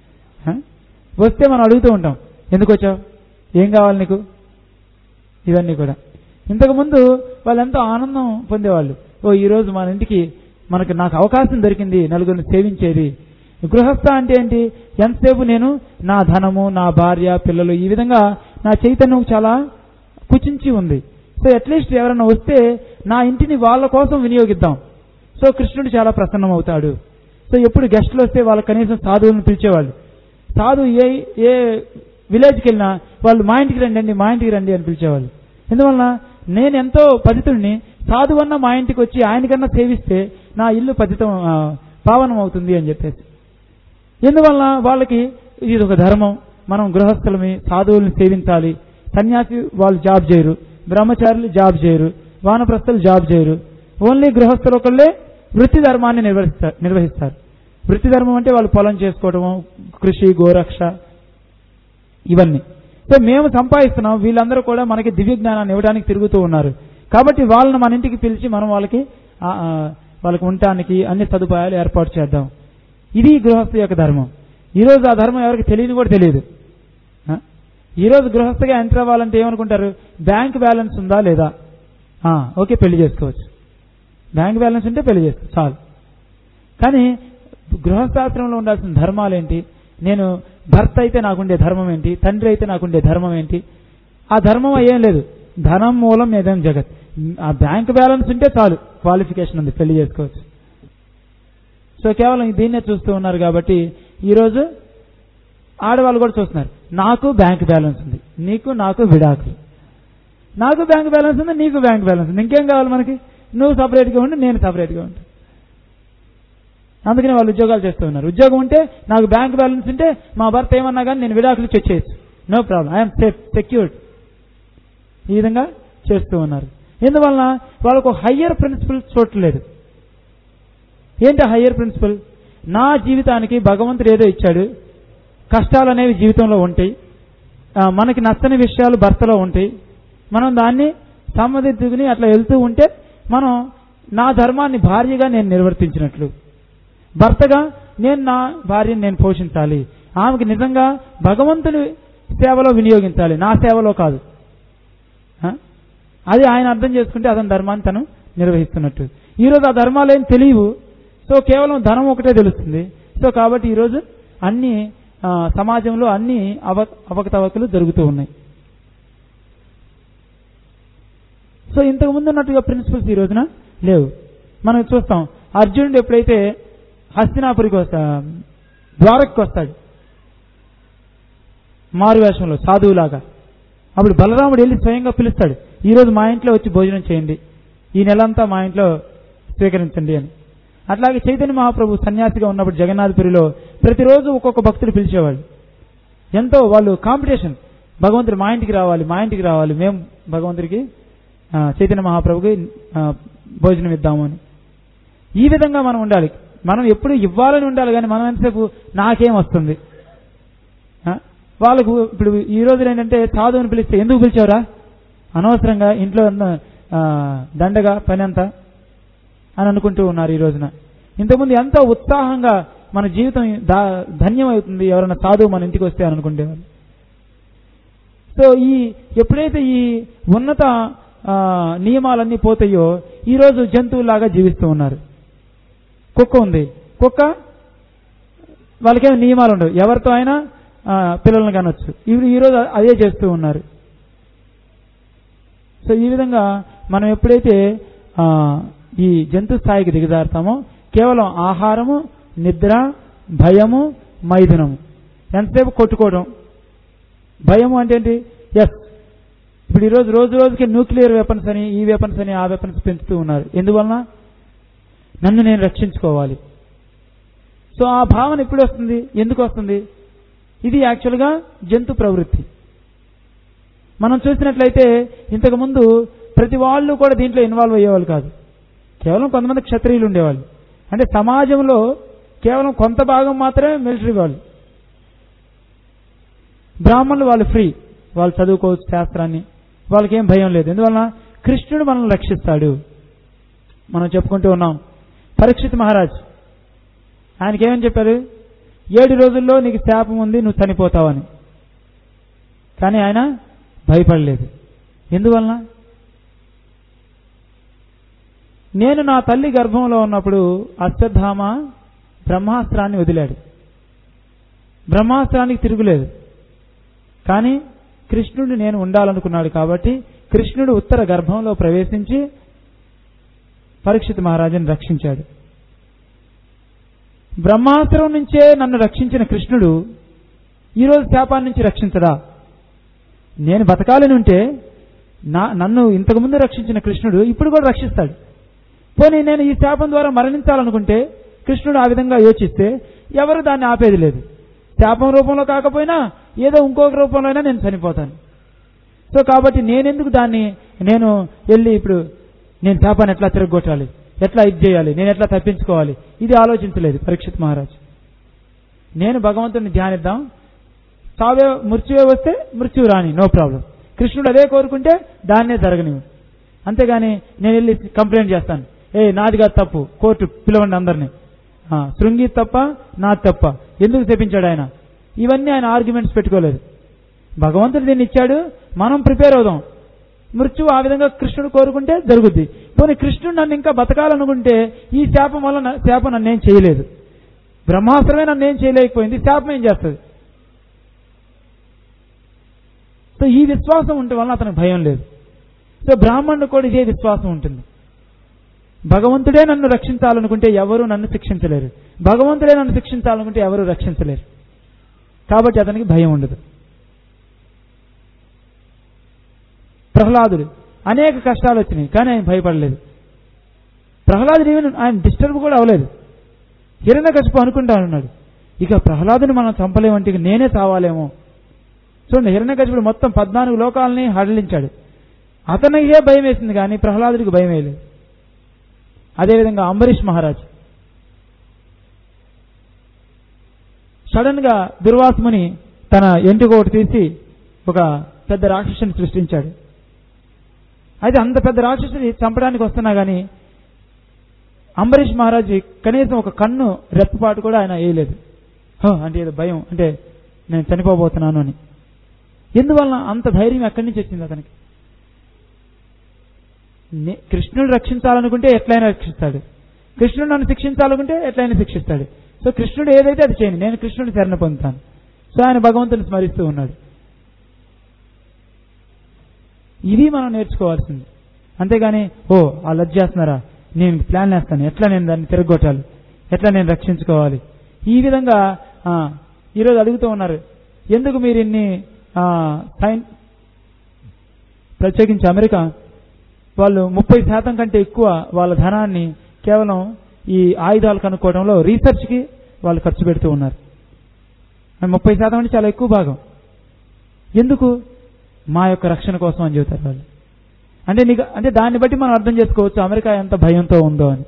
వస్తే మనం అడుగుతూ ఉంటాం, ఎందుకు వచ్చావు, ఏం కావాలి నీకు, ఇవన్నీ కూడా. ఇంతకుముందు వాళ్ళు ఎంతో ఆనందం పొందేవాళ్ళు, ఓ ఈరోజు మన ఇంటికి మనకు నాకు అవకాశం దొరికింది నలుగురిని సేవించేది. గృహస్థ అంటే ఏంటి, ఎంతసేపు నేను నా ధనము, నా భార్య, పిల్లలు, ఈ విధంగా నా చైతన్యం చాలా కుచించి ఉంది. సో అట్లీస్ట్ ఎవరైనా వస్తే నా ఇంటిని వాళ్ళ కోసం వినియోగిద్దాం. సో కృష్ణుడు చాలా ప్రసన్నం అవుతాడు. సో ఎప్పుడు గెస్టులు వస్తే వాళ్ళకి కనీసం సాధువులను పిలిచేవాళ్ళు. సాధువు ఏ ఏ విలేజ్కి వెళ్ళినా వాళ్ళు మా ఇంటికి రండి అండి మా ఇంటికి రండి అని పిలిచేవాళ్ళు. ఎందువలన, నేను ఎంతో పతితుడిని, సాధువన్న మా ఇంటికి వచ్చి ఆయనకన్నా సేవిస్తే నా ఇల్లు పతితం పావనం అవుతుంది అని చెప్పేసి. ఎందువలన వాళ్ళకి ఇది ఒక ధర్మం, మనం గృహస్థులమి సాధువుల్ని సేవించాలి. సన్యాసి వాళ్ళు జాబ్ చేయరు, బ్రహ్మచారులు జాబ్ చేయరు, వానప్రస్థులు జాబ్ చేయరు, ఓన్లీ గృహస్థులు ఒకళ్ళే వృత్తి ధర్మాన్ని నిర్వహిస్తారు నిర్వహిస్తారు వృత్తి ధర్మం అంటే వాళ్ళు పొలం చేసుకోవడము, కృషి, గోరక్ష, ఇవన్నీ. సో మేము సంపాదిస్తున్నాం, వీళ్ళందరూ కూడా మనకి దివ్య జ్ఞానాన్ని ఇవ్వడానికి తిరుగుతూ ఉన్నారు. కాబట్టి వాళ్ళని మన ఇంటికి పిలిచి మనం వాళ్ళకి వాళ్ళకి ఉండటానికి అన్ని సదుపాయాలు ఏర్పాటు చేద్దాం. ఇది గృహస్థ యొక్క ధర్మం. ఈరోజు ఆ ధర్మం ఎవరికి తెలియని కూడా తెలియదు. ఈరోజు గృహస్థగా ఎంటర్ అవ్వాలంటే ఏమనుకుంటారు, బ్యాంక్ బ్యాలెన్స్ ఉందా లేదా, ఓకే పెళ్లి చేసుకోవచ్చు, బ్యాంక్ బ్యాలెన్స్ ఉంటే పెళ్లి చేసుకోవచ్చు చాలు. కానీ గృహస్థాశ్రమంలో ఉండాల్సిన ధర్మాలు ఏంటి, నేను భర్త అయితే నాకుండే ధర్మం ఏంటి, తండ్రి అయితే నాకుండే ధర్మం ఏంటి, ఆ ధర్మం ఏం లేదు. ధనం మూలం ఏదేం జగత్, ఆ బ్యాంక్ బ్యాలెన్స్ ఉంటే చాలు, క్వాలిఫికేషన్ ఉంది, పెళ్లి చేసుకోవచ్చు. సో కేవలం దీన్నే చూస్తూ ఉన్నారు. కాబట్టి ఈరోజు ఆడవాళ్ళు కూడా చూస్తున్నారు, నాకు బ్యాంక్ బ్యాలెన్స్ ఉంది, నీకు నాకు విడాకులు, నాకు బ్యాంక్ బ్యాలెన్స్ ఉంది, నీకు బ్యాంక్ బ్యాలెన్స్ ఉంది, ఇంకేం కావాలి మనకి, నువ్వు సపరేట్గా ఉండి నేను సపరేట్గా ఉంటాను. అందుకని వాళ్ళు ఉద్యోగాలు చేస్తూ ఉన్నారు. ఉద్యోగం ఉంటే నాకు బ్యాంక్ బ్యాలెన్స్ ఉంటే మా భర్త ఏమన్నా కానీ నేను విడాకులు చెచ్చేయచ్చు, no problem, I'm safe secured. ఈ విధంగా చేస్తూ ఉన్నారు. ఎందువలన వాళ్ళకు హయ్యర్ ప్రిన్సిపల్ చూడలేదు. ఏంటి హయ్యర్ ప్రిన్సిపల్, నా జీవితానికి భగవంతుడు ఏదో ఇచ్చాడు, కష్టాలు అనేవి జీవితంలో ఉంటాయి, మనకి నచ్చని విషయాలు భర్తలో ఉంటాయి. మనం దాన్ని సమ్మదిద్దుకుని అట్లా వెళ్తూ ఉంటే మనం నా ధర్మాన్ని భార్యగా నేను నిర్వర్తించినట్లు, భర్తగా నేను నా భార్యను నేను పోషించాలి, ఆమెకి నిజంగా భగవంతుని సేవలో వినియోగించాలి, నా సేవలో కాదు. అది ఆయన అర్థం చేసుకుంటే అతని ధర్మాన్ని తను నిర్వహిస్తున్నట్టు. ఈరోజు ఆ ధర్మాలు ఏం తెలియవు, సో కేవలం ధనం ఒకటే తెలుస్తుంది. సో కాబట్టి ఈరోజు అన్ని సమాజంలో అన్ని అవ అవకతవకలు జరుగుతూ ఉన్నాయి. సో ఇంతకు ముందు ఉన్నట్టుగా ప్రిన్సిపల్స్ ఈ రోజున లేవు. మనం చూస్తాం, అర్జునుడు ఎప్పుడైతే హస్తినాపురికి వస్తా ద్వారకకి వస్తాడు మారువేషంలో సాధువులాగా, అప్పుడు బలరాముడు వెళ్ళి స్వయంగా పిలుస్తాడు, ఈరోజు మా ఇంట్లో వచ్చి భోజనం చేయండి, ఈ నెలంతా మా ఇంట్లో స్వీకరించండి అని. అట్లాగే చైతన్య మహాప్రభు సన్యాసిగా ఉన్నప్పుడు జగన్నాథపురిలో ప్రతిరోజు ఒక్కొక్క భక్తుడు పిలిచేవాళ్ళు. ఎంతో వాళ్ళు కాంపిటీషన్, భగవంతుడు మా ఇంటికి రావాలి, మా ఇంటికి రావాలి, మేము భగవంతుడికి చైతన్య మహాప్రభుకి భోజనం ఇద్దాము అని. ఈ విధంగా మనం ఉండాలి. మనం ఎప్పుడు ఇవ్వాలని ఉండాలి, కానీ మనం ఎంతసేపు నాకేం వస్తుంది. వాళ్ళకు ఇప్పుడు ఈ రోజులు ఏంటంటే సాధువుని పిలిస్తే ఎందుకు పిలిచావురా, అనవసరంగా ఇంట్లో దండగా పని అంతా అని అనుకుంటూ ఉన్నారు ఈ రోజున. ఇంతకుముందు ఎంతో ఉత్సాహంగా మన జీవితం ధన్యమవుతుంది ఎవరైనా సాధువు మన ఇంటికి వస్తే అని అనుకుంటేవాళ్ళు. సో ఈ ఎప్పుడైతే ఈ ఉన్నత నియమాలన్నీ పోతాయో ఈరోజు జంతువులాగా జీవిస్తూ ఉన్నారు. కుక్క ఉంది, కుక్క వాళ్ళకేమో నియమాలు ఉండవు, ఎవరితో అయినా పిల్లల్ని కానొచ్చు. ఇప్పుడు ఈరోజు అదే చేస్తూ ఉన్నారు. సో ఈ విధంగా మనం ఎప్పుడైతే ఈ జంతు స్థాయికి దిగజారుతామో కేవలం ఆహారము, నిద్ర, భయము, మైథునము, ఎంతసేపు కొట్టుకోవడం. భయము అంటే ఏంటి? ఎస్, ఇప్పుడు ఈరోజు రోజు రోజుకి న్యూక్లియర్ వెపన్స్ అని, ఈ వెపన్స్ అని, ఆ వెపన్స్ పెంచుతూ ఉన్నారు. ఎందువలన? నన్ను నేను రక్షించుకోవాలి. సో ఆ భావన ఎప్పుడు వస్తుంది, ఎందుకు వస్తుంది? ఇది యాక్చువల్గా జంతు ప్రవృత్తి. మనం చూసినట్లయితే ఇంతకుముందు ప్రతి వాళ్ళు కూడా దీంట్లో ఇన్వాల్వ్ అయ్యేవాళ్ళు కాదు, కేవలం కొంతమంది క్షత్రియులు ఉండేవాళ్ళు. అంటే సమాజంలో కేవలం కొంత భాగం మాత్రమే మిలిటరీ వాళ్ళు. బ్రాహ్మణులు వాళ్ళు ఫ్రీ, వాళ్ళు చదువుకోవచ్చు శాస్త్రాన్ని, వాళ్ళకేం భయం లేదు. ఎందువలన? కృష్ణుడు మనల్ని రక్షిస్తాడు. మనం చెప్పుకుంటూ ఉన్నాం, పరీక్షిత్ మహారాజ్ ఆయనకేమని చెప్పారు? ఏడు రోజుల్లో నీకు శాపం ఉంది, నువ్వు చనిపోతావని. కానీ ఆయన భయపడలేదు. ఎందువలన? నేను నా తల్లి గర్భంలో ఉన్నప్పుడు అశ్వత్థామ బ్రహ్మాస్త్రాన్ని వదిలాడు, బ్రహ్మాస్త్రానికి తిరుగులేదు. కానీ కృష్ణుడు నేను ఉండాలనుకున్నాడు కాబట్టి కృష్ణుడు ఉత్తర గర్భంలో ప్రవేశించి పరీక్షిత్ మహారాజుని రక్షించాడు. బ్రహ్మాస్త్రం నుంచే నన్ను రక్షించిన కృష్ణుడు ఈరోజు శాపాన్ని నుంచి రక్షించడా? నేను బతకాలని ఉంటే నా నన్ను ఇంతకుముందు రక్షించిన కృష్ణుడు ఇప్పుడు కూడా రక్షిస్తాడు. పోనీ నేను ఈ శాపం ద్వారా మరణించాలనుకుంటే కృష్ణుడు ఆ విధంగా యోచిస్తే ఎవరు దాన్ని ఆపేది లేదు. శాపం రూపంలో కాకపోయినా ఏదో ఇంకొక రూపంలో అయినా నేను చనిపోతాను. సో కాబట్టి నేనెందుకు దాన్ని నేను వెళ్ళి ఇప్పుడు నేను శాపాన్ని ఎట్లా తిరగొట్టాలి, ఎట్లా ఇది చేయాలి, నేను ఎట్లా తప్పించుకోవాలి, ఇది ఆలోచించలేదు పరీక్షిత్ మహారాజ్. నేను భగవంతుడిని ధ్యానిద్దాం, సావే మృత్యువే వస్తే మృత్యువు రాని, నో ప్రాబ్లం. కృష్ణుడు అదే కోరుకుంటే దాన్నే జరగనివ్వు. అంతేగాని నేను వెళ్ళి కంప్లైంట్ చేస్తాను, ఏ నాది కాదు తప్పు, కోర్టు పిలవండి అందరినీ, శృంగి తప్ప నాది తప్ప, ఎందుకు చెప్పించాడు ఆయన? ఇవన్నీ ఆయన ఆర్గ్యుమెంట్స్ పెట్టుకోలేదు. భగవంతుడు దీన్ని ఇచ్చాడు, మనం ప్రిపేర్ అవుదాం. మృత్యువు ఆ విధంగా కృష్ణుడు కోరుకుంటే జరుగుద్ది. పోనీ కృష్ణుడు నన్ను ఇంకా బతకాలనుకుంటే ఈ శాపం వల్ల శాపం నన్నేం చేయలేదు, బ్రహ్మాస్త్రమే నన్నేం చేయలేకపోయింది, శాపం ఏం చేస్తుంది? సో ఈ విశ్వాసం ఉంటే వల్ల అతనికి భయం లేదు. సో బ్రాహ్మణుడు కూడా ఇదే విశ్వాసం ఉంటుంది. భగవంతుడే నన్ను రక్షించాలనుకుంటే ఎవరు నన్ను శిక్షించలేరు, భగవంతుడే నన్ను శిక్షించాలనుకుంటే ఎవరు రక్షించలేరు. కాబట్టి అతనికి భయం ఉండదు. ప్రహ్లాదుడు అనేక కష్టాలు వచ్చినాయి, కానీ ఆయన భయపడలేదు. ప్రహ్లాదుడు ఏమైనా ఆయన డిస్టర్బ్ కూడా అవ్వలేదు. హిరణ్యకశిపు అనుకుంటా ఉన్నాడు, ఇక ప్రహ్లాదుని మనం చంపలేమంటే నేనే చావాలేమో. చూడండి, హిరణ్యకశిపుడు మొత్తం పద్నాలుగు లోకాలని హడలించాడు, అతనికే భయం వేసింది కానీ ప్రహ్లాదుడికి భయం వేయలేదు. అదేవిధంగా అంబరీష్ మహారాజ్, సడన్ గా దుర్వాసముని తన ఎంటుక ఒకటి తీసి ఒక పెద్ద రాక్షసుని సృష్టించాడు. అయితే అంత పెద్ద రాక్షసుని చంపడానికి వస్తున్నా గానీ అంబరీష్ మహారాజు కనీసం ఒక కన్ను రెప్పపాటు కూడా ఆయన వేయలేదు. అంటే ఏదో భయం, అంటే నేను చనిపోబోతున్నాను అని. ఎందువలన అంత ధైర్యం ఎక్కడి నుంచి వచ్చింది అతనికి? కృష్ణుడు రక్షించాలనుకుంటే ఎట్లయినా రక్షిస్తాడు, కృష్ణుడు నన్ను శిక్షించాలనుకుంటే ఎట్లయినా శిక్షిస్తాడు. సో కృష్ణుడు ఏదైతే అది చేయను, నేను కృష్ణుడిని శరణ పొందుతాను. సో ఆయన భగవంతుని స్మరిస్తూ ఉన్నాడు. ఇది మనం నేర్చుకోవాల్సింది. అంతేగాని ఓ ఆ లజ్జ చేస్తున్నారా, నేను ప్లాన్ వేస్తాను, ఎట్లా నేను దాన్ని తిరగొట్టాలి, ఎట్లా నేను రక్షించుకోవాలి. ఈ విధంగా ఈరోజు అడుగుతూ ఉన్నారు, ఎందుకు మీరు ఇన్ని సైన్ ప్రత్యేకించి అమెరికా వాళ్ళు ముప్పై శాతం కంటే ఎక్కువ వాళ్ళ ధనాన్ని కేవలం ఈ ఆయుధాలు కనుక్కోవడంలో రీసెర్చ్కి వాళ్ళు ఖర్చు పెడుతూ ఉన్నారు. ముప్పై శాతం అంటే చాలా ఎక్కువ భాగం. ఎందుకు? మా యొక్క రక్షణ కోసం అని చెబుతారు వాళ్ళు. అంటే నీకు అంటే దాన్ని బట్టి మనం అర్థం చేసుకోవచ్చు అమెరికా ఎంత భయంతో ఉందో అని.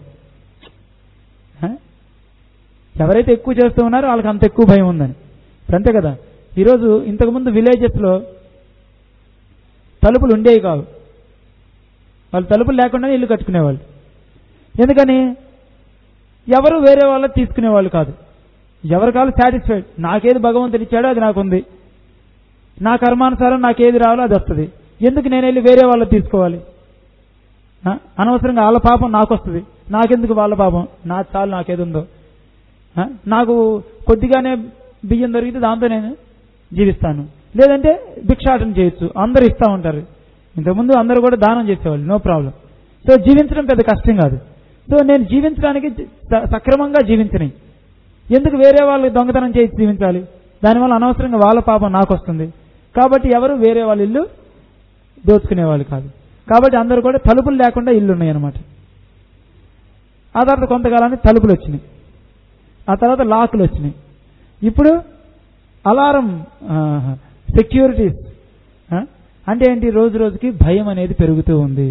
ఎవరైతే ఎక్కువ చేస్తూ ఉన్నారో వాళ్ళకి అంత ఎక్కువ భయం ఉందని. అంతే కదా. ఈరోజు ఇంతకుముందు విలేజెస్లో తలుపులు ఉండేవి కావు, వాళ్ళు తలుపులు లేకుండానే ఇల్లు కట్టుకునేవాళ్ళు. ఎందుకని? ఎవరు వేరే వాళ్ళకి తీసుకునేవాళ్ళు కాదు. ఎవరి కాదు సాటిస్ఫైడ్, నాకేది భగవంతుడు ఇచ్చాడో అది నాకుంది, నా కర్మానుసారం నాకేది రావాలో అది వస్తుంది, ఎందుకు నేను వెళ్ళి వేరే వాళ్ళకి తీసుకోవాలి? అనవసరంగా వాళ్ళ పాపం నాకు వస్తుంది, నాకెందుకు వాళ్ళ పాపం, నా చాలు నాకేది ఉందో, నాకు కొద్దిగానే బియ్యం దొరికితే దాంతో నేను జీవిస్తాను, లేదంటే భిక్షాటన చేయొచ్చు, అందరూ ఇస్తూ ఉంటారు. ఇంతకుముందు అందరూ కూడా దానం చేసేవాళ్ళు, నో ప్రాబ్లం. సో జీవించడం పెద్ద కష్టం కాదు. సో నేను జీవించడానికి సక్రమంగా జీవించని, ఎందుకు వేరే వాళ్ళు దొంగతనం చేసి జీవించాలి? దానివల్ల అనవసరంగా వాళ్ళ పాపం నాకు వస్తుంది. కాబట్టి ఎవరు వేరే వాళ్ళ ఇల్లు దోచుకునేవాళ్ళు కాదు. కాబట్టి అందరూ కూడా తలుపులు లేకుండా ఇల్లు ఉన్నాయి అన్నమాట. ఆ తర్వాత కొంతకాలానికి తలుపులు వచ్చినాయి, ఆ తర్వాత లాకులు వచ్చినాయి, ఇప్పుడు అలారం సెక్యూరిటీస్. అంటే ఏంటి? రోజు రోజుకి భయం అనేది పెరుగుతూ ఉంది.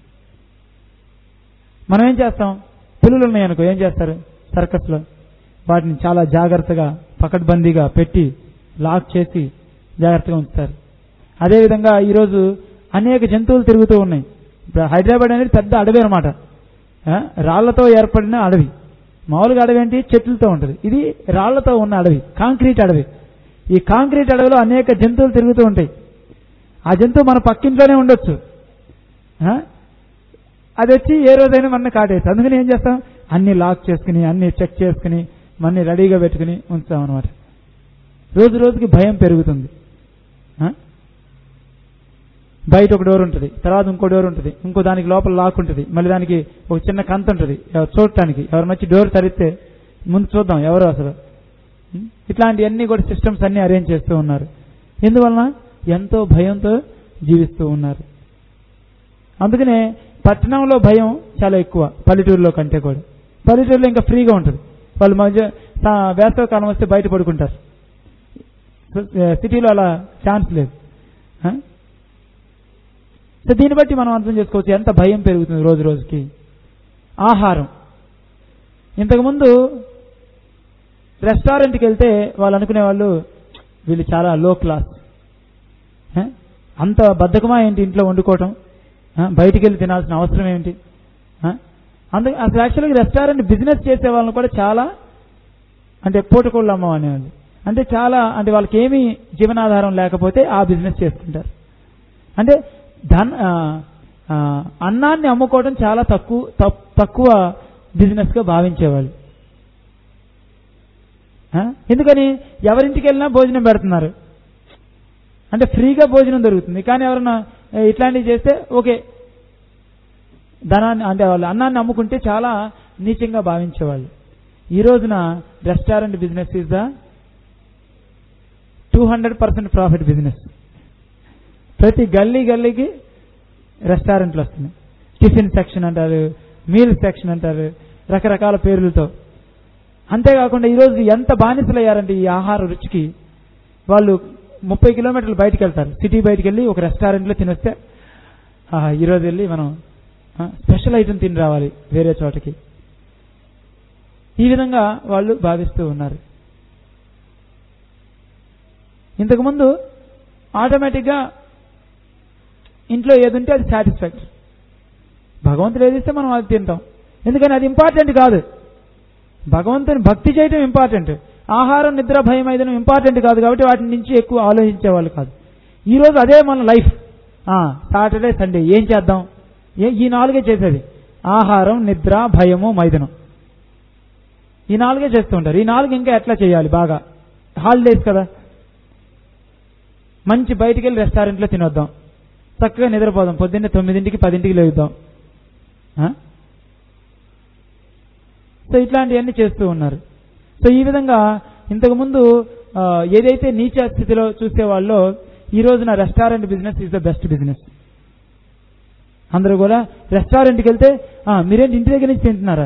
మనం ఏం చేస్తాం? పిల్లలు ఉన్నాయనుకో ఏం చేస్తారు? సర్కస్లో వాటిని చాలా జాగ్రత్తగా పకడ్బందీగా పెట్టి లాక్ చేసి జాగ్రత్తగా ఉంచుతారు. అదేవిధంగా ఈరోజు అనేక జంతువులు తిరుగుతూ ఉన్నాయి. ఇప్పుడు హైదరాబాద్ అనేది పెద్ద అడవి అనమాట, రాళ్లతో ఏర్పడిన అడవి. మామూలుగా అడవి ఏంటి? చెట్లతో ఉంటుంది. ఇది రాళ్లతో ఉన్న అడవి, కాంక్రీట్ అడవి. ఈ కాంక్రీట్ అడవిలో అనేక జంతువులు తిరుగుతూ ఉంటాయి. ఆ జంతువు మన పక్కింట్లోనే ఉండొచ్చు, అది వచ్చి ఏ రోజైనా మన కాటేసి. అందుకని ఏం చేస్తాం? అన్ని లాక్ చేసుకుని అన్ని చెక్ చేసుకుని మన్ని రెడీగా పెట్టుకుని ఉంచుతాం అనమాట. రోజు రోజుకి భయం పెరుగుతుంది. బయట ఒక డోర్ ఉంటుంది, తర్వాత ఇంకో డోర్ ఉంటుంది, ఇంకో దానికి లోపల లాక్ ఉంటుంది, మళ్ళీ దానికి ఒక చిన్న కంత ఉంటుంది చూడటానికి. ఎవరు వచ్చి డోర్ తెరిస్తే ముందు చూద్దాం ఎవరు అసలు. ఇట్లాంటివన్నీ కూడా సిస్టమ్స్ అన్ని అరేంజ్ చేస్తూ ఉన్నారు. ఎందువలన? ఎంతో భయంతో జీవిస్తూ ఉన్నారు. అందుకనే పట్టణంలో భయం చాలా ఎక్కువ పల్లెటూరులో కంటే కూడా. పల్లెటూరులో ఇంకా ఫ్రీగా ఉంటుంది, వాళ్ళు మధ్య వేసవ కాలం వస్తే బయట పడుకుంటారు. సిటీలో అలా ఛాన్స్ లేదు. సో దీన్ని బట్టి మనం అర్థం చేసుకోవచ్చు ఎంత భయం పెరుగుతుంది రోజు రోజుకి. ఆహారం, ఇంతకుముందు రెస్టారెంట్కి వెళ్తే వాళ్ళు అనుకునే వాళ్ళు వీళ్ళు చాలా లో క్లాస్, అంత బద్ధకమా ఏంటి ఇంట్లో వండుకోవటం, బయటికి వెళ్ళి తినాల్సిన అవసరం ఏంటి. అందుకే అసలు యాక్చువల్గా రెస్టారెంట్ బిజినెస్ చేసే వాళ్ళని కూడా చాలా అంటే పూటకోళ్ళు అమ్మ అనేవాళ్ళు. అంటే చాలా అంటే వాళ్ళకి ఏమీ జీవనాధారం లేకపోతే ఆ బిజినెస్ చేస్తుంటారు. అంటే ధన అన్నాన్ని అమ్ముకోవడం చాలా తక్కువ తక్కువ బిజినెస్గా భావించేవాళ్ళు. ఎందుకని? ఎవరింటికి వెళ్ళినా భోజనం పెడుతున్నారు, అంటే ఫ్రీగా భోజనం దొరుకుతుంది. కానీ ఎవరన్నా ఇట్లాంటివి చేస్తే ఓకే, ధనాన్ని అంటే వాళ్ళు అన్నాన్ని అమ్ముకుంటే చాలా నీచంగా భావించేవాళ్ళు. ఈ రోజున restaurant business is the two hundred percent profit business. ప్రతి గల్లీ గల్లీకి రెస్టారెంట్లు వస్తున్నాయి. టిఫిన్ సెక్షన్ అంటారు, మీల్ సెక్షన్ అంటారు, రకరకాల పేర్లతో. అంతేకాకుండా ఈరోజు ఎంత బానిసలు అయ్యారంటే ఈ ఆహార రుచికి, వాళ్ళు ముప్పై కిలోమీటర్లు బయటకు వెళ్తారు, సిటీ బయటకు వెళ్ళి ఒక రెస్టారెంట్లో తినొస్తే ఈరోజు వెళ్ళి మనం స్పెషల్ ఐటమ్ తిని రావాలి వేరే చోటకి. ఈ విధంగా వాళ్ళు భావిస్తూ ఉన్నారు. ఇంతకుముందు ఆటోమేటిక్గా ఇంట్లో ఏది ఉంటే అది సాటిస్ఫాక్టరీ. భగవంతుడు ఏది ఇస్తే మనం అది తింటాం. ఎందుకని అది ఇంపార్టెంట్ కాదు. భగవంతుని భక్తి చేయడం ఇంపార్టెంట్. ఆహారం, నిద్ర, భయం ఐదనం ఇంపార్టెంట్ కాదు. కాబట్టి వాటి నుంచి ఎక్కువ ఆలోచించేవాళ్ళు కాదు. ఈరోజు అదే మన లైఫ్. సాటర్డే, సండే ఏం చేద్దాం, ఈ నాలుగే చేసేది. ఆహారం, నిద్ర, భయము, మైదనం, ఈ నాలుగే చేస్తూ ఉంటారు. ఈ నాలుగు ఇంకా ఎట్లా చేయాలి బాగా, హాలిడేస్ కదా, మంచి బయటికి వెళ్ళి రెస్టారెంట్లో తినొద్దాం, చక్కగా నిద్రపోదాం, పొద్దున్నే తొమ్మిదింటికి పదింటికి లేద్దాం. సో ఇట్లాంటివన్నీ చేస్తూ ఉన్నారు. సో ఈ విధంగా ఇంతకుముందు ఏదైతే నీచ స్థితిలో చూసేవాళ్ళో ఈ రోజున restaurant business is the best business. అందరూ కూడా రెస్టారెంట్కి వెళ్తే మీరేంటి ఇంటి దగ్గర నుంచి తింటున్నారా,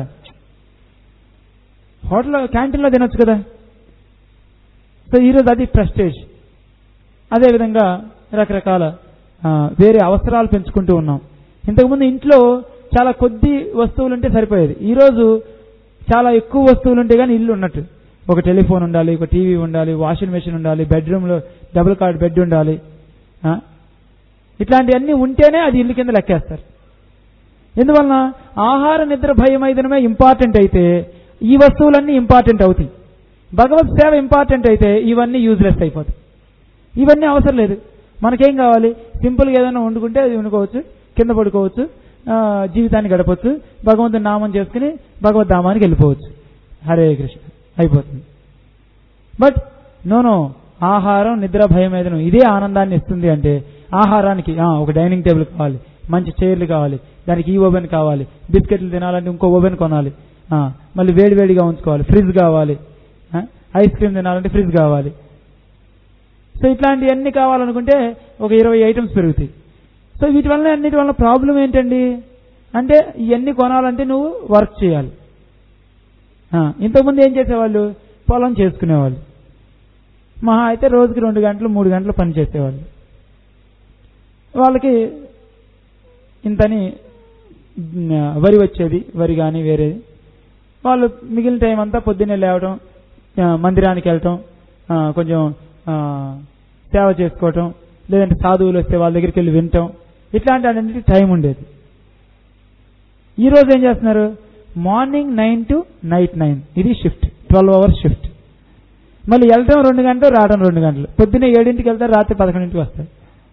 హోటల్లో క్యాంటీన్లో తినొచ్చు కదా. సో ఈరోజు అది ప్రెస్టేజ్. అదేవిధంగా రకరకాల వేరే అవసరాలు పెంచుకుంటూ ఉన్నాం. ఇంతకుముందు ఇంట్లో చాలా కొద్ది వస్తువులు ఉంటే సరిపోయేది. ఈరోజు చాలా ఎక్కువ వస్తువులు ఉంటే కానీ ఇల్లు ఉన్నట్టు. ఒక టెలిఫోన్ ఉండాలి, ఒక టీవీ ఉండాలి, వాషింగ్ మెషిన్ ఉండాలి, బెడ్రూమ్లో డబుల్ కార్డ్ బెడ్ ఉండాలి. ఇట్లాంటివన్నీ ఉంటేనే అది ఇల్లు కింద లెక్కేస్తారు. ఎందువలన ఆహార, నిద్ర, భయం ఐదనమే ఇంపార్టెంట్ అయితే ఈ వస్తువులన్నీ ఇంపార్టెంట్ అవుతాయి. భగవత్ సేవ ఇంపార్టెంట్ అయితే ఇవన్నీ యూజ్లెస్ అయిపోతాయి. ఇవన్నీ అవసరం లేదు. మనకేం కావాలి, సింపుల్గా ఏదైనా వండుకుంటే అది వండుకోవచ్చు, కింద పడుకోవచ్చు, జీవితాన్ని గడపచ్చు, భగవంతుని నామం చేసుకుని భగవద్ధామానికి వెళ్ళిపోవచ్చు, హరే కృష్ణ అయిపోతుంది. బట్ నోనో, ఆహారం, నిద్ర, భయం ఐదనం ఇదే ఆనందాన్ని ఇస్తుంది అంటే ఆహారానికి ఒక డైనింగ్ టేబుల్ కావాలి, మంచి చైర్లు కావాలి, దానికి ఈ ఓవెన్ కావాలి, బిస్కెట్లు తినాలంటే ఇంకో ఓవెన్ కొనాలి, మళ్ళీ వేడివేడిగా ఉంచుకోవాలి, ఫ్రిడ్జ్ కావాలి, ఐస్ క్రీమ్ తినాలంటే ఫ్రిడ్జ్ కావాలి. సో ఇట్లాంటివన్నీ కావాలనుకుంటే ఒక ఇరవై ఐటమ్స్ పెరుగుతాయి. సో వీటి వల్ల అన్నిటి వల్ల ప్రాబ్లం ఏంటండి అంటే ఇవన్నీ కొనాలంటే నువ్వు వర్క్ చేయాలి. ఇంతకుముందు ఏం చేసేవాళ్ళు, పొలం చేసుకునేవాళ్ళు, మహా అయితే రోజుకి రెండు గంటలు మూడు గంటలు పని చేసేవాళ్ళు. వాళ్ళకి ఇంతని వరి వచ్చేది, వరి కానీ వేరేది. వాళ్ళు మిగిలిన టైం అంతా పొద్దున్నే లేవడం, మందిరానికి వెళ్ళటం, కొంచెం సేవ చేసుకోవటం, లేదంటే సాధువులు వస్తే వాళ్ళ దగ్గరికి వెళ్ళి వినటం, ఇట్లాంటి అన్నింటికి టైం ఉండేది. ఈరోజు ఏం చేస్తున్నారు, morning nine to night nine ఇది షిఫ్ట్, ట్వెల్వ్ అవర్స్ షిఫ్ట్. మళ్ళీ వెళ్ళటం రెండు గంటలు, రావడం రెండు గంటలు. పొద్దున్నే ఏడింటికి వెళ్తారు, రాత్రి పదకొండింటికి వస్తారు.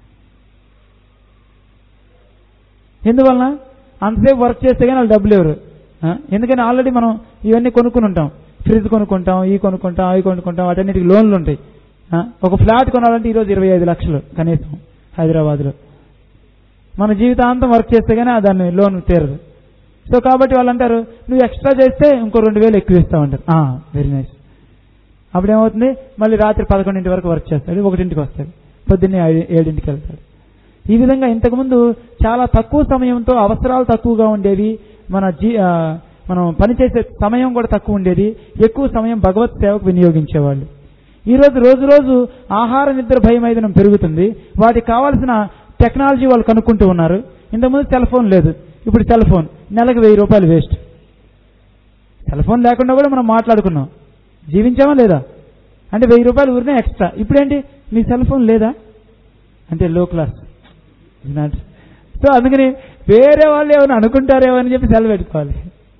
ఎందువలన అంతసేపు వర్క్ చేస్తే కానీ వాళ్ళు డబ్బులు ఎవరు. ఎందుకని ఆల్రెడీ మనం ఇవన్నీ కొనుక్కుని ఉంటాం, ఫ్రిడ్జ్ కొనుక్కుంటాం, ఈ కొనుక్కుంటాం, అవి కొనుక్కుంటాం, వాటన్నిటికి లోన్లు ఉంటాయి. ఒక ఫ్లాట్ కొనాలంటే ఈరోజు ఇరవై ఐదు లక్షలు కనీసం హైదరాబాద్లో. మన జీవితాంతం వర్క్ చేస్తే కానీ దాన్ని లోన్ తీరదు. సో కాబట్టి వాళ్ళు అంటారు నువ్వు ఎక్స్ట్రా చేస్తే ఇంకో రెండు వేలు ఎక్కువ ఇస్తావు అంటారు. Very nice. అప్పుడేమవుతుంది, మళ్ళీ రాత్రి పదకొండింటి వరకు వర్క్ చేస్తాడు, ఒకటింటికి వస్తాడు, పొద్దున్నే ఏడింటికి వెళ్తాడు. ఈ విధంగా ఇంతకుముందు చాలా తక్కువ సమయంతో అవసరాలు తక్కువగా ఉండేవి, మన జీ మనం పనిచేసే సమయం కూడా తక్కువ ఉండేది, ఎక్కువ సమయం భగవత్ సేవకు వినియోగించేవాళ్ళు. ఈరోజు రోజు రోజు ఆహార, నిద్ర, భయం ఐదనం పెరుగుతుంది. వాటికి కావాల్సిన టెక్నాలజీ వాళ్ళు కనుక్కుంటూ ఉన్నారు. ఇంతకుముందు సెల్ ఫోన్ లేదు, ఇప్పుడు సెల్ ఫోన్ నెలకు వెయ్యి రూపాయలు వేస్ట్. సెల్ ఫోన్ లేకుండా కూడా మనం మాట్లాడుకున్నాం, జీవించామా లేదా అంటే వెయ్యి రూపాయలు ఊరినే ఎక్స్ట్రా. ఇప్పుడేంటి, మీ సెల్ ఫోన్ లేదా అంటే లో క్లాస్. సో అందుకని వేరే వాళ్ళు ఏమైనా అనుకుంటారేమో అని చెప్పి సెలవు పెట్టుకోవాలి.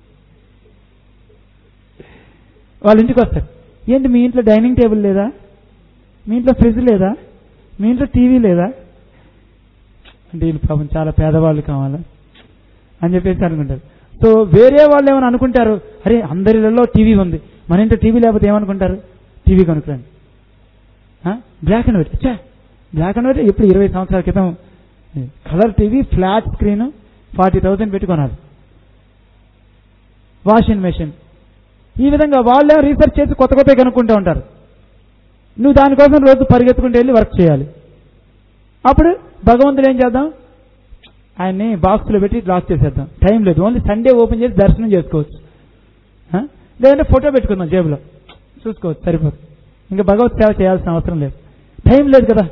వాళ్ళ ఇంటికి వస్తారు, ఏంటి మీ ఇంట్లో డైనింగ్ టేబుల్ లేదా, మీ ఇంట్లో ఫ్రిడ్జ్ లేదా, మీ ఇంట్లో టీవీ లేదా అంటే వీళ్ళు పాపం చాలా పేదవాళ్ళు కావాలా అని చెప్పేసి అనుకుంటారు. సో వేరే వాళ్ళు ఏమైనా అనుకుంటారు, అరే అందరిలో టీవీ ఉంది, మన ఇంట్లో టీవీ లేకపోతే ఏమనుకుంటారు, టీవీ కొనుక్కోండి. బ్లాక్ అండ్ వైట్, చా బ్లాక్ అండ్ వైట్ ఇప్పుడు ఇరవై సంవత్సరాల క్రితం colour TV flat screen forty thousand పెట్టి కొనాలి. వాషింగ్ మెషిన్, ఈ విధంగా వాళ్ళే రీసెర్చ్ చేసి కొత్త కొత్త కనుక్కుంటూ ఉంటారు. నువ్వు దానికోసం రోజు పరిగెత్తుకుంటూ వెళ్ళి వర్క్ చేయాలి. అప్పుడు భగవంతుడు ఏం చేద్దాం, ఆయన్ని బాక్స్లో పెట్టి లాక్ చేసేద్దాం, టైం లేదు, ఓన్లీ సండే ఓపెన్ చేసి దర్శనం చేసుకోవచ్చు, లేదంటే ఫోటో పెట్టుకుందాం జేబులో చూసుకోవచ్చు, సరిపోతుంది. ఇంకా భగవత్ సేవ చేయాల్సిన అవసరం లేదు, టైం లేదు కదా.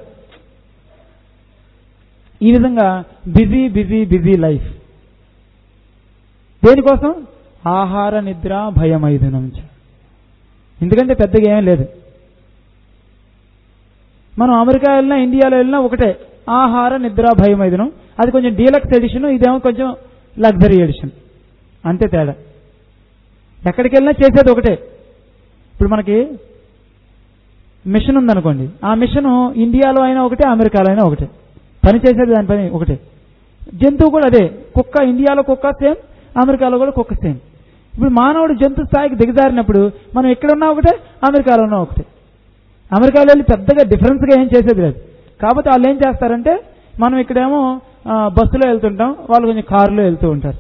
ఈ విధంగా బిజీ బిజీ బిజీ లైఫ్. దేనికోసం, ఆహార, నిద్ర, భయం ఐదనం. ఎందుకంటే పెద్దగా ఏమీ లేదు. మనం అమెరికా వెళ్ళినా ఇండియాలో వెళ్ళినా ఒకటే, ఆహార నిద్ర భయమైదనం. అది కొంచెం డీలక్స్ ఎడిషన్, ఇదేమో కొంచెం లగ్జరీ ఎడిషన్, అంతే తేడా. ఎక్కడికి వెళ్ళినా చేసేది ఒకటే. ఇప్పుడు మనకి మిషన్ ఉందనుకోండి, ఆ మిషన్ ఇండియాలో అయినా ఒకటే, అమెరికాలో అయినా ఒకటే, పని చేసేది దాని పని ఒకటే. జంతువు కూడా అదే, కుక్క ఇండియాలో కుక్క సేమ్, అమెరికాలో కూడా కుక్క సేమ్. ఇప్పుడు మానవుడు జంతు స్థాయికి దిగజారినప్పుడు మనం ఎక్కడున్నా ఒకటే, అమెరికాలో ఉన్నా ఒకటే. అమెరికాలో వెళ్ళి పెద్దగా డిఫరెన్స్గా ఏం చేసేది లేదు. కాకపోతే వాళ్ళు ఏం చేస్తారంటే, మనం ఇక్కడేమో బస్సులో వెళ్తుంటాం, వాళ్ళు కొంచెం కారులో వెళ్తూ ఉంటారు,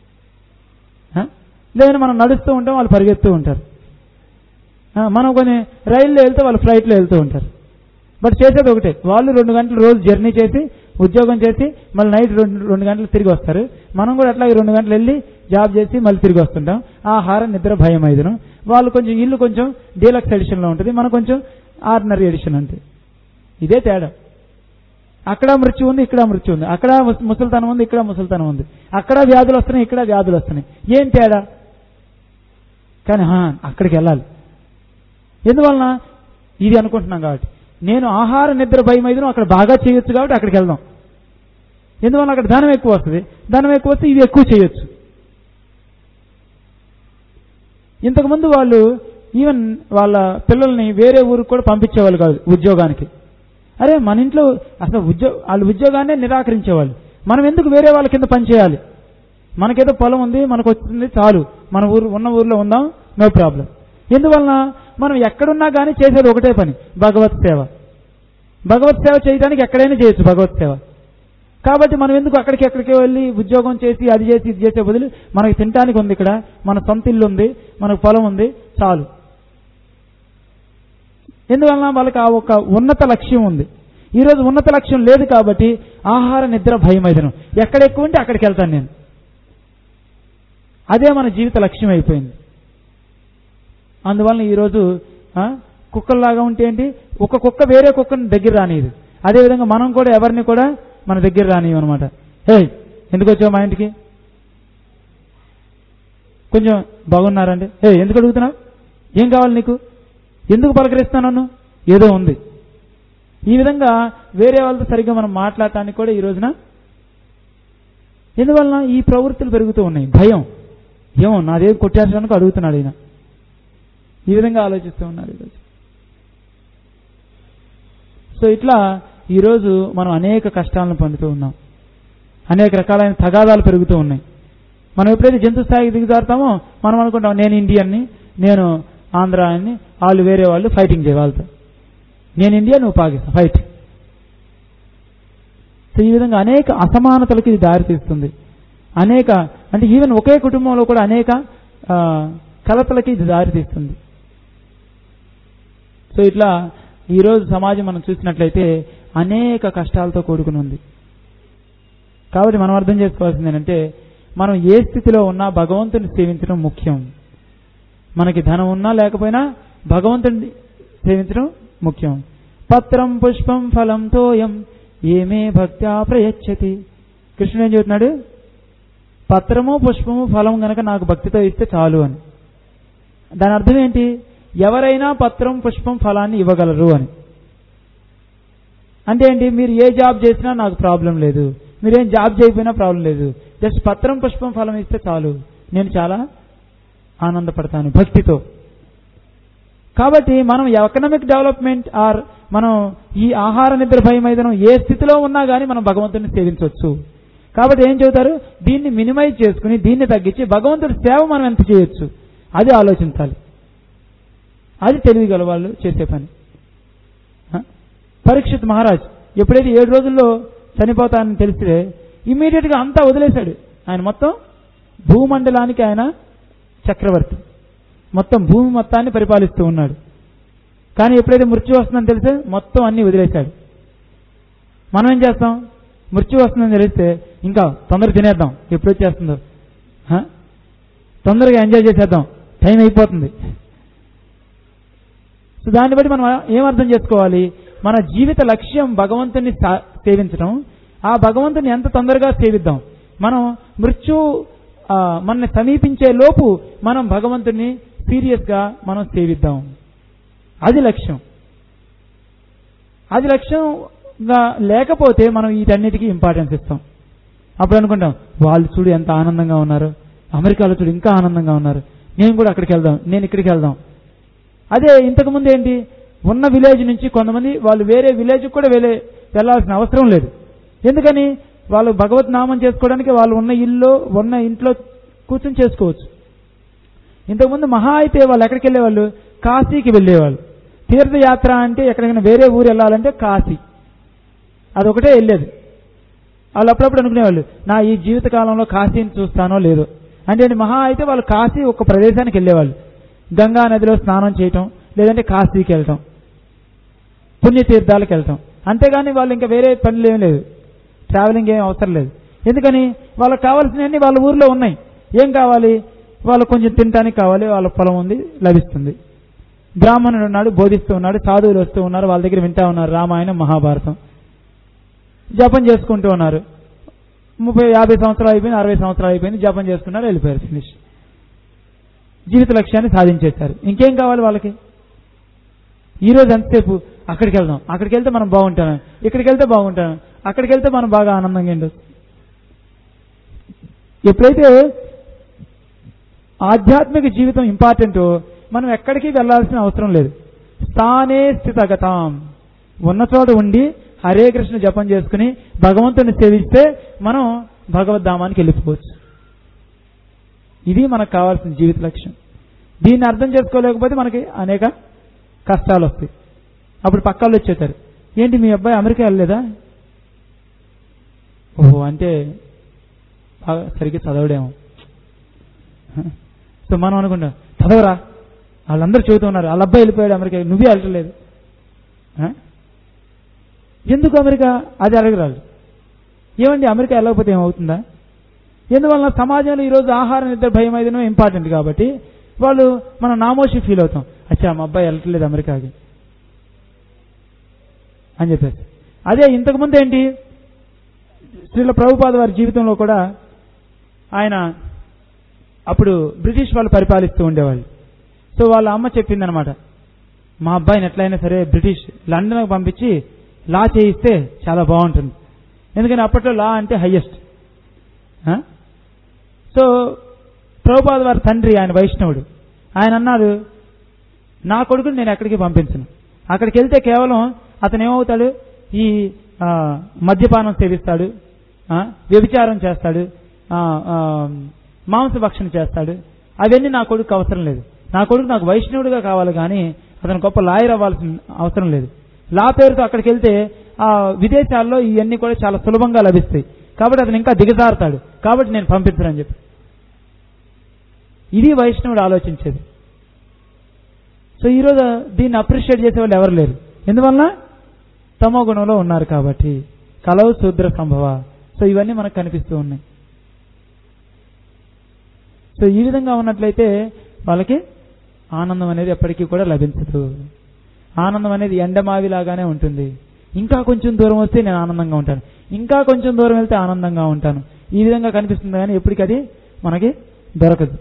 లేదంటే మనం నడుస్తూ ఉంటాం, వాళ్ళు పరిగెత్తూ ఉంటారు. మనం కొన్ని రైల్లో వెళ్తే వాళ్ళు ఫ్లైట్లో వెళ్తూ ఉంటారు. బట్ చేసేది ఒకటే, వాళ్ళు రెండు గంటలు రోజు జర్నీ చేసి ఉద్యోగం చేసి మళ్ళీ నైట్ రెండు రెండు గంటలు తిరిగి వస్తారు. మనం కూడా అట్లాగే రెండు గంటలు వెళ్ళి జాబ్ చేసి మళ్ళీ తిరిగి వస్తుంటాం. ఆహార నిద్ర భయం ఐదును. వాళ్ళు కొంచెం ఇల్లు కొంచెం డీలక్స్ ఎడిషన్లో ఉంటుంది, మనం కొంచెం ఆర్డినరీ ఎడిషన్ అంతే. ఇదే తేడా. అక్కడ మృత్యు ఉంది, ఇక్కడ మృత్యు ఉంది. అక్కడ ముసలితనం ఉంది, ఇక్కడ ముసలితనం ఉంది. అక్కడ వ్యాధులు వస్తున్నాయి, ఇక్కడ వ్యాధులు వస్తున్నాయి. ఏం తేడా? కానీ అక్కడికి వెళ్ళాలి. ఎందువలన? ఇది అనుకుంటున్నాం కాబట్టి. నేను ఆహార నిద్ర భయం ఐదును అక్కడ బాగా చేయొచ్చు కాబట్టి అక్కడికి వెళ్దాం. ఎందువల్ల? అక్కడ ధనం ఎక్కువ వస్తుంది, ధనం ఎక్కువ వస్తే ఇది ఎక్కువ చేయొచ్చు. ఇంతకుముందు వాళ్ళు ఈవెన్ వాళ్ళ పిల్లల్ని వేరే ఊరికి కూడా పంపించేవాళ్ళు కాదు ఉద్యోగానికి. అరే మన ఇంట్లో అసలు ఉద్యోగ వాళ్ళ ఉద్యోగాన్నే నిరాకరించేవాళ్ళు. మనం ఎందుకు వేరే వాళ్ళ కింద పనిచేయాలి? మనకేదో పొలం ఉంది, మనకు వచ్చింది చాలు, మన ఊరు ఉన్న ఊర్లో ఉందాం, నో ప్రాబ్లం. ఎందువలన? మనం ఎక్కడున్నా కానీ చేసేది ఒకటే పని, భగవత్ సేవ. భగవత్ సేవ చేయడానికి ఎక్కడైనా చేయొచ్చు భగవత్ సేవ. కాబట్టి మనం ఎందుకు అక్కడికి ఎక్కడికి వెళ్ళి ఉద్యోగం చేసి అది చేసి ఇది చేసే బదులు మనకి తినడానికి ఉంది, ఇక్కడ మన సొంత ఇల్లు ఉంది, మనకు పొలం ఉంది, చాలు. ఎందువలన? వాళ్ళకి ఆ ఒక ఉన్నత లక్ష్యం ఉంది. ఈరోజు ఉన్నత లక్ష్యం లేదు కాబట్టి ఆహార నిద్ర భయం ఐదనం. ఎక్కడ ఎక్కువ ఉంటే అక్కడికి వెళ్తాను నేను. అదే మన జీవిత లక్ష్యం అయిపోయింది. అందువలన ఈరోజు కుక్కల్లాగా ఉంటే ఏంటి, ఒక కుక్క వేరే కుక్కని దగ్గర రానియదు. అదేవిధంగా మనం కూడా ఎవరిని కూడా మన దగ్గర రానియం అనమాట. హే ఎందుకు వచ్చావు మా ఇంటికి, కొంచెం బాగున్నారంటే హే ఎందుకు అడుగుతున్నావు, ఏం కావాలి నీకు, ఎందుకు పలకరిస్తాను నన్ను, ఏదో ఉంది. ఈ విధంగా వేరే వాళ్ళతో సరిగ్గా మనం మాట్లాడటానికి కూడా ఈ రోజున ఎందువలన ఈ ప్రవృత్తులు పెరుగుతూ ఉన్నాయి. భయం, ఏమో నాదేం కొట్టేసడానికి అడుగుతున్నాడు ఈయన, ఈ విధంగా ఆలోచిస్తూ ఉన్నారు ఈరోజు. సో ఇట్లా ఈరోజు మనం అనేక కష్టాలను పొందుతూ ఉన్నాం, అనేక రకాలైన తగాదాలు పెరుగుతూ ఉన్నాయి. మనం ఎప్పుడైతే జంతు స్థాయికి దిగుతామో మనం అనుకుంటాం నేను ఇండియన్ని, నేను ఆంధ్ర అని, వాళ్ళు వేరే వాళ్ళు ఫైటింగ్ చేయగలుగుతారు. నేను ఇండియా, నువ్వు పాకిస్తాన్, ఫైట్. సో ఈ విధంగా అనేక అసమానతలకు ఇది దారితీస్తుంది. అనేక అంటే ఈవెన్ ఒకే కుటుంబంలో కూడా అనేక కలతలకి ఇది దారితీస్తుంది. సో ఇట్లా ఈరోజు సమాజం మనం చూసినట్లయితే అనేక కష్టాలతో కూడుకుని ఉంది. కాబట్టి మనం అర్థం చేసుకోవాల్సింది ఏంటంటే, మనం ఏ స్థితిలో ఉన్నా భగవంతుని సేవించడం ముఖ్యం. మనకి ధనం ఉన్నా లేకపోయినా భగవంతుని సేవించడం ముఖ్యం. పత్రం పుష్పం ఫలం తోయం ఏమే భక్త్యా ప్రయచ్చతి. కృష్ణుడు ఏం చెబుతున్నాడు? పత్రము పుష్పము ఫలం గనక నాకు భక్తితో ఇస్తే చాలు అని. దాని అర్థం ఏంటి? ఎవరైనా పత్రం పుష్పం ఫలాన్ని ఇవ్వగలరు అని. అంటే ఏంటి? మీరు ఏ జాబ్ చేసినా నాకు ప్రాబ్లం లేదు, మీరేం జాబ్ చేయకపోయినా ప్రాబ్లం లేదు, జస్ట్ పత్రం పుష్పం ఫలం ఇస్తే చాలు, నేను చాలా ఆనందపడతాను భక్తితో. కాబట్టి మనం ఎకనామిక్ డెవలప్మెంట్ ఆర్ మనం ఈ ఆహార నిద్ర భయం ఐదనం ఏ స్థితిలో ఉన్నా కానీ మనం భగవంతుడిని సేవించవచ్చు. కాబట్టి ఏం చెబుతారు? దీన్ని మినిమైజ్ చేసుకుని దీన్ని తగ్గించి భగవంతుడి సేవ మనం ఎంత చేయొచ్చు అది ఆలోచించాలి. అది తెలివిగల వాళ్ళు చేసే పని. పరీక్షిత్ మహారాజ్ ఎప్పుడైతే ఏడు రోజుల్లో చనిపోతానని తెలిస్తే ఇమ్మీడియట్గా అంతా వదిలేశాడు. ఆయన మొత్తం భూమండలానికి ఆయన చక్రవర్తి, మొత్తం భూమి మొత్తాన్ని పరిపాలిస్తూ ఉన్నాడు. కానీ ఎప్పుడైతే మృత్యు వస్తుందని తెలిస్తే మొత్తం అన్ని వదిలేశాడు. మనం ఏం చేస్తాం? మృత్యు వస్తుందని తెలిస్తే ఇంకా తొందరగా తినేద్దాం, ఎప్పుడు వచ్చేస్తుందో తొందరగా ఎంజాయ్ చేసేద్దాం, టైం అయిపోతుంది. సో దాన్ని బట్టి మనం ఏమర్థం చేసుకోవాలి? మన జీవిత లక్ష్యం భగవంతుని సేవించడం. ఆ భగవంతుని ఎంత తొందరగా సేవిద్దాం. మనం మృత్యు మనల్ని సమీపించే లోపు మనం భగవంతుని సీరియస్గా మనం సేవిద్దాం. అది లక్ష్యం. అది లక్ష్యంగా లేకపోతే మనం వీటన్నిటికీ ఇంపార్టెన్స్ ఇస్తాం. అప్పుడు అనుకుంటాం వాళ్ళు చూడు ఎంత ఆనందంగా ఉన్నారు, అమెరికాలో చూడు ఇంకా ఆనందంగా ఉన్నారు, నేను కూడా అక్కడికి వెళ్దాం, నేను ఇక్కడికి వెళ్దాం. అదే ఇంతకుముందు ఏంటి, ఉన్న విలేజ్ నుంచి కొంతమంది వాళ్ళు వేరే విలేజ్కి కూడా వెళ్ళే వెళ్ళాల్సిన అవసరం లేదు. ఎందుకని, వాళ్ళు భగవత్ నామం చేసుకోవడానికి వాళ్ళు ఉన్న ఇల్లు ఉన్న ఇంట్లో కూర్చొని చేసుకోవచ్చు. ఇంతకుముందు మహా అయితే వాళ్ళు ఎక్కడికి వెళ్ళేవాళ్ళు, కాశీకి వెళ్ళేవాళ్ళు. తీర్థయాత్ర అంటే ఎక్కడికైనా వేరే ఊరు వెళ్ళాలంటే కాశీ, అదొకటే వెళ్ళేది. వాళ్ళు అప్పుడప్పుడు అనుకునేవాళ్ళు నా ఈ జీవిత కాలంలో కాశీని చూస్తానో లేదో అంటే మహా అయితే వాళ్ళు కాశీ ఒక ప్రదేశానికి వెళ్ళేవాళ్ళు. గంగా నదిలో స్నానం చేయటం, లేదంటే కాశీకి వెళ్ళటం, పుణ్యతీర్థాలకు వెళ్ళటం. అంతేగాని వాళ్ళు ఇంకా వేరే పనులు ఏం లేదు, ట్రావెలింగ్ ఏం అవసరం లేదు. ఎందుకని, వాళ్ళకి కావాల్సినవన్నీ వాళ్ళ ఊర్లో ఉన్నాయి. ఏం కావాలి, వాళ్ళు కొంచెం తినడానికి కావాలి, వాళ్ళ పొలం ఉంది లభిస్తుంది. బ్రాహ్మణుడు ఉన్నాడు, బోధిస్తూ ఉన్నాడు, సాధువులు వస్తూ ఉన్నారు, వాళ్ళ దగ్గర వింటా ఉన్నారు రామాయణం మహాభారతం, జపం చేసుకుంటూ ఉన్నారు. ముప్పై యాభై సంవత్సరాలు అయిపోయింది, అరవై సంవత్సరాలు అయిపోయింది, జపం చేసుకున్నారు, వెళ్ళిపోయారు, ఫినిష్. జీవిత లక్ష్యాన్ని సాధించేశారు. ఇంకేం కావాలి వాళ్ళకి? ఈరోజు ఎంతసేపు అక్కడికి వెళ్దాం, అక్కడికి వెళ్తే మనం బాగుంటాం, ఇక్కడికి వెళ్తే బాగుంటాం, అక్కడికి వెళ్తే మనం బాగా ఆనందంగా ఉండొచ్చు. ఎప్పుడైతే ఆధ్యాత్మిక జీవితం ఇంపార్టెంటో మనం ఎక్కడికి వెళ్లాల్సిన అవసరం లేదు. స్థానే స్థితగతాం, ఉన్న చోట ఉండి హరే కృష్ణ జపం చేసుకుని భగవంతుని సేవిస్తే మనం భగవద్ధామానికి వెళ్ళిపోవచ్చు. ఇది మనకు కావాల్సిన జీవిత లక్ష్యం. దీన్ని అర్థం చేసుకోలేకపోతే మనకి అనేక కష్టాలు వస్తాయి. అప్పుడు పక్కాళ్ళు వచ్చేస్తారు, ఏంటి మీ అబ్బాయి అమెరికా వెళ్ళలేదా? ఓహో, అంటే బాగా సరిగ్గా చదవడేమో. సో మనం అనుకుంటాం చదవరా, వాళ్ళందరూ చదువుతున్నారు, వాళ్ళ అబ్బాయి వెళ్ళిపోయాడు అమెరికా, నువ్వే వెళ్ళలేదు. ఎందుకు అమెరికా? అది అడగరాదు. ఏమండి అమెరికా వెళ్ళకపోతే ఏమవుతుందా? ఎందువల్ల సమాజంలో ఈరోజు ఆహార నిద్ర భయం అయితేనే ఇంపార్టెంట్ కాబట్టి వాళ్ళు మనం నామోషి ఫీల్ అవుతాం, అచ్చా మా అబ్బాయి వెళ్ళట్లేదు అమెరికాకి అని చెప్పేసి. అదే ఇంతకుముందు ఏంటి, శ్రీల ప్రభుపాద వారి జీవితంలో కూడా ఆయన అప్పుడు బ్రిటిష్ వాళ్ళు పరిపాలిస్తూ ఉండేవాళ్ళు. సో వాళ్ళ అమ్మ చెప్పిందనమాట, మా అబ్బాయిని ఎట్లయినా సరే బ్రిటిష్ లండన్కి పంపించి లా చేయిస్తే చాలా బాగుంటుంది, ఎందుకని అప్పట్లో లా అంటే హయ్యెస్ట్. సో ప్రభుపాద వారి తండ్రి ఆయన వైష్ణవుడు, ఆయన అన్నాడు నా కొడుకుని నేను ఎక్కడికి పంపించను, అక్కడికి వెళ్తే కేవలం అతను ఏమవుతాడు, ఈ మద్యపానం సేవిస్తాడు, వ్యభిచారం చేస్తాడు, మాంసభక్షణ చేస్తాడు, అవన్నీ నా కొడుకు అవసరం లేదు. నా కొడుకు నాకు వైష్ణవుడిగా కావాలి కానీ అతను గొప్ప లాయర్ అవ్వాల్సిన అవసరం లేదు. లా పేరుతో అక్కడికి వెళ్తే ఆ విదేశాల్లో ఇవన్నీ కూడా చాలా సులభంగా లభిస్తాయి, కాబట్టి అతను ఇంకా దిగజారుతాడు, కాబట్టి నేను పంపించనని చెప్పి. ఇది వైష్ణవుడు ఆలోచించేది. సో ఈరోజు దీన్ని అప్రిషియేట్ చేసే వాళ్ళు ఎవరు లేరు. ఎందువల్ల? తమో గుణంలో ఉన్నారు కాబట్టి. కలవు శూద్ర సంభవ. సో ఇవన్నీ మనకు కనిపిస్తూ ఉన్నాయి. సో ఈ విధంగా ఉన్నట్లయితే వాళ్ళకి ఆనందం అనేది ఎప్పటికీ కూడా లభించదు. ఆనందం అనేది ఎండమావిలాగానే ఉంటుంది. ఇంకా కొంచెం దూరం వస్తే నేను ఆనందంగా ఉంటాను, ఇంకా కొంచెం దూరం వెళ్తే ఆనందంగా ఉంటాను, ఈ విధంగా కనిపిస్తుంది కానీ ఎప్పటికీ అది మనకి దొరకదు.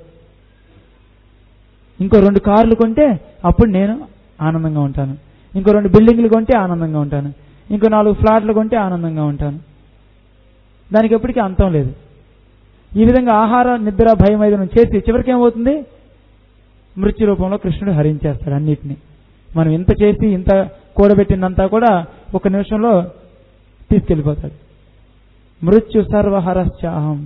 ఇంకో రెండు కార్లు కొంటే అప్పుడు నేను ఆనందంగా ఉంటాను, ఇంకో రెండు బిల్డింగ్లు కొంటే ఆనందంగా ఉంటాను, ఇంకో నాలుగు ఫ్లాట్లు కొంటే ఆనందంగా ఉంటాను. దానికి ఎప్పటికీ అంతం లేదు. ఈ విధంగా ఆహార నిద్ర భయం ఐదనం చేసి చివరికి ఏమవుతుంది, మృత్యు రూపంలో కృష్ణుడు హరించేస్తాడు అన్నిటినీ. మనం ఇంత చేసి ఇంత కూడబెట్టిందంతా కూడా ఒక నిమిషంలో తీసుకెళ్ళిపోతాడు. మృత్యు సర్వహరశ్చాహం.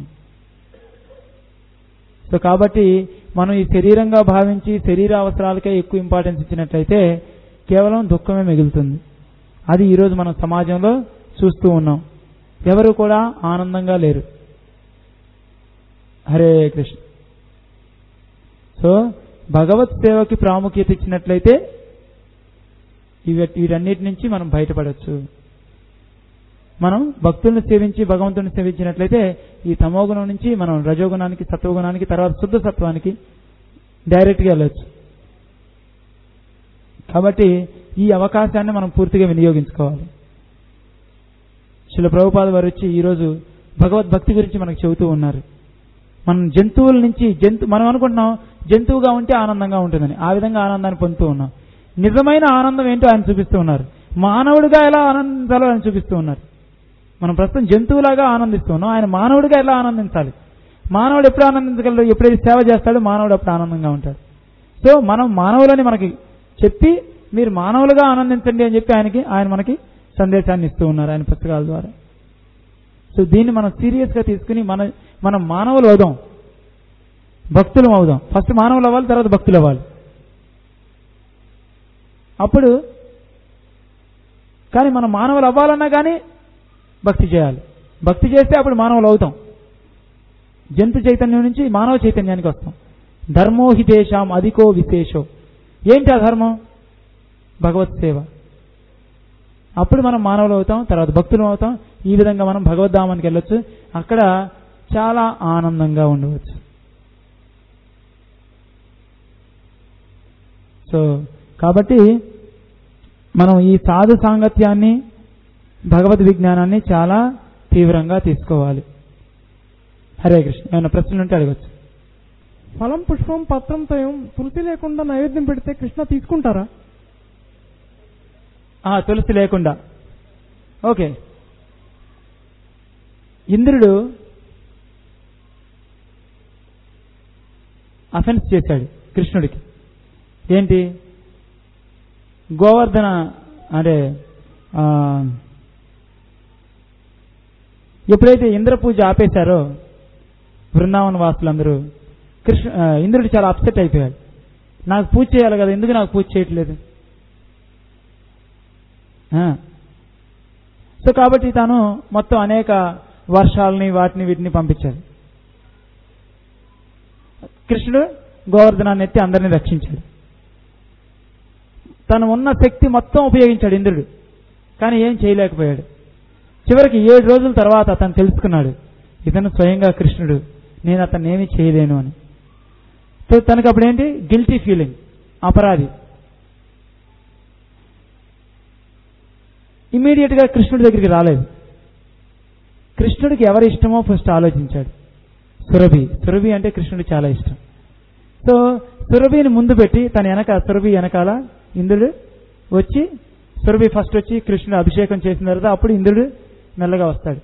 సో కాబట్టి మనం ఈ శరీరంగా భావించి శరీర అవసరాలకే ఎక్కువ ఇంపార్టెన్స్ ఇచ్చినట్లయితే కేవలం దుఃఖమే మిగులుతుంది. అది ఈరోజు మనం సమాజంలో చూస్తూ ఉన్నాం. ఎవరు కూడా ఆనందంగా లేరు. హరే కృష్ణ. సో భగవత్ సేవకి ప్రాముఖ్యత ఇచ్చినట్లయితే వీటన్నిటి నుంచి మనం బయటపడవచ్చు. మనం భక్తుల్ని సేవించి భగవంతుని సేవించినట్లయితే ఈ తమోగుణం నుంచి మనం రజోగుణానికి, సత్వగుణానికి, తర్వాత శుద్ధ సత్వానికి డైరెక్ట్గా వెళ్ళచ్చు. కాబట్టి ఈ అవకాశాన్ని మనం పూర్తిగా వినియోగించుకోవాలి. శ్రీల ప్రభుపాద వారు వచ్చి ఈరోజు భగవద్భక్తి గురించి మనకు చెబుతూ ఉన్నారు. మనం జంతువుల నుంచి జంతు మనం అనుకుంటున్నాం జంతువుగా ఉంటే ఆనందంగా ఉంటుందని, ఆ విధంగా ఆనందాన్ని పొందుతూ ఉన్నాం. నిజమైన ఆనందం ఏంటో ఆయన చూపిస్తూ ఉన్నారు. మానవుడిగా ఎలా ఆనందించాలో అని చూపిస్తూ ఉన్నారు. మనం ప్రస్తుతం జంతువులాగా ఆనందిస్తూ ఉన్నాం, ఆయన మానవుడిగా ఎలా ఆనందించాలి, మానవుడు ఎప్పుడు ఆనందించగలడు, ఎప్పుడైతే సేవ చేస్తాడో మానవుడు అప్పుడు ఆనందంగా ఉంటాడు. సో మనం మానవులని మనకి చెప్పి మీరు మానవులుగా ఆనందించండి అని చెప్పి ఆయనకి ఆయన మనకి సందేశాన్ని ఇస్తూ ఉన్నారు ఆయన పుస్తకాల ద్వారా. సో దీన్ని మనం సీరియస్గా తీసుకుని మన మనం మానవులు అవుదాం, భక్తులు అవుదాం. ఫస్ట్ మానవులు అవ్వాలి, తర్వాత భక్తులు అవ్వాలి. అప్పుడు కానీ మనం మానవులు అవ్వాలన్నా కానీ భక్తి చేయాలి. భక్తి చేస్తే అప్పుడు మానవులు అవుతాం. జంతు చైతన్యం నుంచి మానవ చైతన్యానికి వస్తాం. ధర్మోహి తేషాం అధికో విశేషో. ఏంటి ఆ ధర్మం? భగవత్ సేవ. అప్పుడు మనం మానవులు అవుతాం, తర్వాత భక్తులు అవుతాం. ఈ విధంగా మనం భగవద్ధామానికి వెళ్ళొచ్చు, అక్కడ చాలా ఆనందంగా ఉండవచ్చు. సో కాబట్టి మనం ఈ సాధు సాంగత్యాన్ని, భగవద్ విజ్ఞానాన్ని చాలా తీవ్రంగా తీసుకోవాలి. హరే కృష్ణ. ఏమైనా ప్రశ్నలు ఉంటే అడగచ్చు. ఫలం, పుష్పం, పత్రంతో తులసి లేకుండా నైవేద్యం పెడితే కృష్ణ తీసుకుంటారా? తులసి లేకుండా ఓకే. ఇంద్రుడు అఫెన్స్ చేశాడు కృష్ణుడికి. ఏంటి? గోవర్ధన అంటే ఎప్పుడైతే ఇంద్ర పూజ ఆపేశారో బృందావన వాసులందరూ, కృష్ణ ఇంద్రుడు చాలా అప్సెట్ అయిపోయాడు. నాకు పూజ చేయాలి కదా, ఎందుకు నాకు పూజ చేయట్లేదు? సో కాబట్టి తాను మొత్తం అనేక వర్షాలని వాటిని వీటిని పంపించాడు. కృష్ణుడు గోవర్ధనాన్ని ఎత్తి అందరినీ రక్షించాడు. తను ఉన్న శక్తి మొత్తం ఉపయోగించాడు ఇంద్రుడు, కానీ ఏం చేయలేకపోయాడు. చివరికి ఏడు రోజుల తర్వాత అతను తెలుసుకున్నాడు, ఇతను స్వయంగా కృష్ణుడు, నేను అతన్ని ఏమీ చేయలేను అని. సో తనకు అప్పుడేంటి? Guilty feeling, అపరాధి. ఇమ్మీడియట్ గా కృష్ణుడి దగ్గరికి రాలేదు. కృష్ణుడికి ఎవరి ఇష్టమో ఫస్ట్ ఆలోచించాడు. సురభి. సురభి అంటే కృష్ణుడికి చాలా ఇష్టం. సో సురభిని ముందు పెట్టి తన వెనక, సురభి వెనకాల ఇంద్రుడు వచ్చి, సురభి ఫస్ట్ వచ్చి కృష్ణుడు అభిషేకం చేసిన తర్వాత అప్పుడు ఇంద్రుడు మెల్లగా వస్తాడు.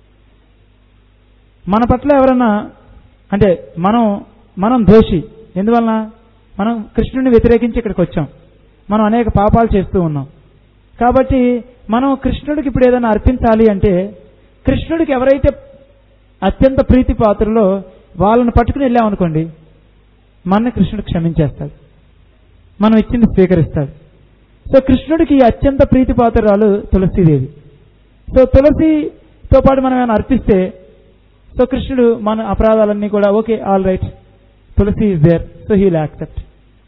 మన పట్ల ఎవరన్నా అంటే మనం మనం దోషి. ఎందువలన? మనం కృష్ణుడిని వ్యతిరేకించి ఇక్కడికి వచ్చాం, మనం అనేక పాపాలు చేస్తూ ఉన్నాం. కాబట్టి మనం కృష్ణుడికి ఇప్పుడు ఏదైనా అర్పించాలి అంటే, కృష్ణుడికి ఎవరైతే అత్యంత ప్రీతి పాత్రలో వాళ్ళని పట్టుకుని వెళ్ళామనుకోండి, మన కృష్ణుడు క్షమించేస్తాడు, మనం ఇచ్చింది స్వీకరిస్తాడు. సో కృష్ణుడికి అత్యంత ప్రీతి పాత్రరాలు తులసీదేవి. సో తులసితో పాటు మనం ఏమైనా అర్పిస్తే, సో కృష్ణుడు మన అపరాధాలన్నీ కూడా okay, all right, tulsi is there, so he will accept.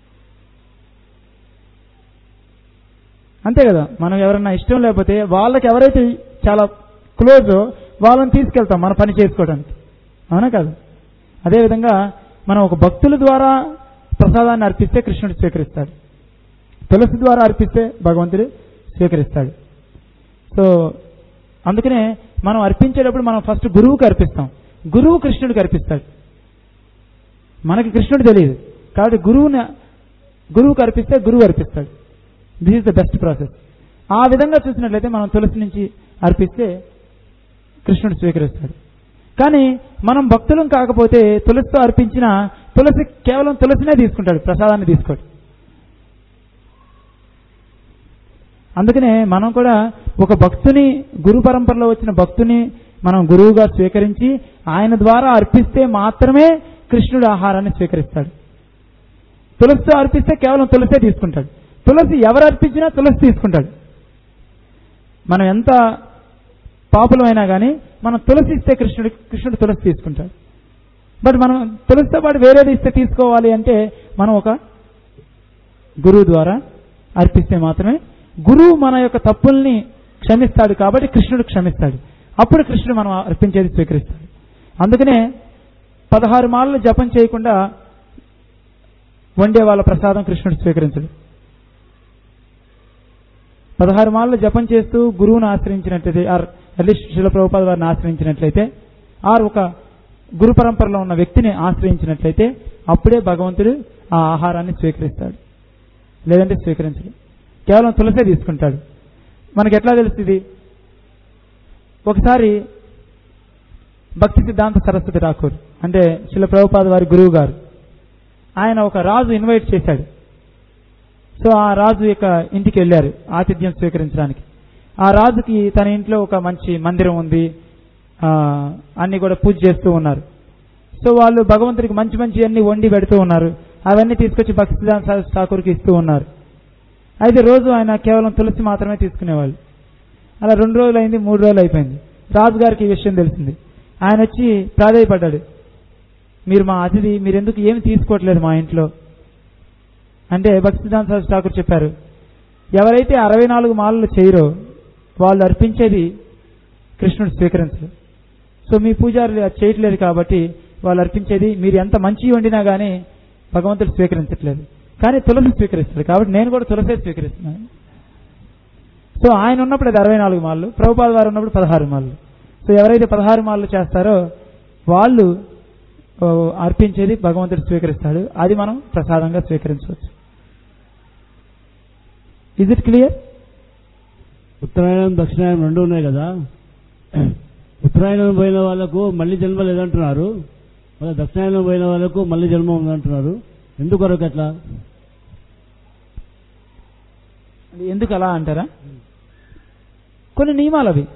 అంతే కదా. మనం ఎవరన్నా ఇష్టం లేకపోతే వాళ్ళకి ఎవరైతే చాలా క్లోజ్ వాళ్ళని తీసుకెళ్తాం మన పని చేసుకోవడానికి, అవునా కాదు? అదేవిధంగా మనం ఒక భక్తుల ద్వారా ప్రసాదాన్ని అర్పిస్తే కృష్ణుడు స్వీకరిస్తాడు, తులసి ద్వారా అర్పిస్తే భగవంతుడు స్వీకరిస్తాడు. సో అందుకనే మనం అర్పించేటప్పుడు మనం ఫస్ట్ గురువుకి అర్పిస్తాం, గురువు కృష్ణుడికి అర్పిస్తాడు. మనకి కృష్ణుడు తెలియదు కాబట్టి గురువుని గురువుకి అర్పిస్తే గురువు అర్పిస్తాడు. This is the best process. ఆ విధంగా చూసినట్లయితే మనం తులసి నుంచి అర్పిస్తే కృష్ణుడు స్వీకరిస్తాడు. కానీ మనం భక్తులం కాకపోతే తులసితో అర్పించిన తులసి కేవలం తులసినే తీసుకుంటాడు, ప్రసాదాన్ని తీసుకోడు. అందుకనే మనం కూడా ఒక భక్తుని, గురు పరంపరలో వచ్చిన భక్తుని మనం గురువుగా స్వీకరించి ఆయన ద్వారా అర్పిస్తే మాత్రమే కృష్ణుడు ఆహారాన్ని స్వీకరిస్తాడు. తులసితో అర్పిస్తే కేవలం తులసే తీసుకుంటాడు. తులసి ఎవరు అర్పించినా తులసి తీసుకుంటాడు. మనం ఎంత పాపులమైనా కానీ మనం తులసి ఇస్తే కృష్ణుడు కృష్ణుడు తులసి తీసుకుంటాడు. బట్ మనం తులసితో పాటు వేరేది ఇస్తే తీసుకోవాలి అంటే మనం ఒక గురువు ద్వారా అర్పిస్తే మాత్రమే గురువు మన యొక్క తప్పుల్ని క్షమిస్తాడు. కాబట్టి కృష్ణుడు క్షమిస్తాడు, అప్పుడు కృష్ణుడు మనం అర్పించేది స్వీకరిస్తాడు. అందుకనే పదహారు మాలలు జపం చేయకుండా వండే వాళ్ళ ప్రసాదం కృష్ణుడు స్వీకరించడు. పదహారు మాలలు జపం చేస్తూ గురువును ఆశ్రయించినట్లయితే, ఆర్ అట్లీస్ట్ శిల ప్రభుపాద వారిని ఆశ్రయించినట్లయితే, ఆర్ ఒక గురు పరంపరలో ఉన్న వ్యక్తిని ఆశ్రయించినట్లయితే అప్పుడే భగవంతుడు ఆ ఆహారాన్ని స్వీకరిస్తాడు, లేదంటే స్వీకరించడు. కేవలం తులసే తీసుకుంటాడు. మనకి ఎట్లా తెలుస్తుంది? ఒకసారి భక్తి సిద్ధాంత సరస్వతి ఠాకూర్ అంటే శ్రీల ప్రభుపాద వారి గురువు గారు, ఆయన ఒక రాజు ఇన్వైట్ చేశాడు. సో ఆ రాజు యొక్క ఇంటికి వెళ్ళారు ఆతిథ్యం స్వీకరించడానికి. ఆ రాజుకి తన ఇంట్లో ఒక మంచి మందిరం ఉంది, అన్ని కూడా పూజ చేస్తూ ఉన్నారు. సో వాళ్ళు భగవంతుడికి మంచి మంచి అన్ని వండి పెడుతూ ఉన్నారు. అవన్నీ తీసుకొచ్చి భక్తి సిద్ధాంత ఠాకూర్కి ఇస్తూ ఉన్నారు. అయితే రోజు ఆయన కేవలం తులసి మాత్రమే తీసుకునేవాళ్ళు. అలా రెండు రోజులు అయింది, మూడు రోజులు అయిపోయింది. రాజుగారికి ఈ విషయం తెలిసింది. ఆయన వచ్చి ప్రాధేయపడ్డాడు, మీరు మా అతిథి, మీరు ఎందుకు ఏమి తీసుకోవట్లేదు మా ఇంట్లో అంటే భక్తి సిద్ధాంత ఠాకూర్ చెప్పారు, ఎవరైతే అరవై నాలుగు మాలలు చేయరో వాళ్ళు అర్పించేది కృష్ణుడు స్వీకరించరు. సో మీ పూజారులు అది చేయట్లేదు కాబట్టి వాళ్ళు అర్పించేది, మీరు ఎంత మంచి వండినా కానీ భగవంతుడు స్వీకరించట్లేదు, కానీ తులసి స్వీకరిస్తాడు కాబట్టి నేను కూడా తులసే స్వీకరిస్తున్నాను. సో ఆయన ఉన్నప్పుడు అది అరవై నాలుగు మాలలు, ప్రభుపాద వారు ఉన్నప్పుడు పదహారు మాలలు. సో ఎవరైతే పదహారు మాలలు చేస్తారో వాళ్ళు అర్పించేది భగవంతుడు స్వీకరిస్తాడు, అది మనం ప్రసాదంగా స్వీకరించవచ్చు. Is it clear? ఉత్తరాయణం దక్షిణాయనం రెండు ఉన్నాయి కదా, ఉత్తరాయణం పోయిన వాళ్ళకు మళ్ళీ జన్మ లేదంటున్నారు, మళ్ళీ దక్షిణాయనం పోయిన వాళ్ళకు మళ్ళీ జన్మ ఉందంటున్నారు. ఎందుకొరకు అట్లా? ఎందుకు అలా అంటారా? కొన్ని నియమాలు అవి.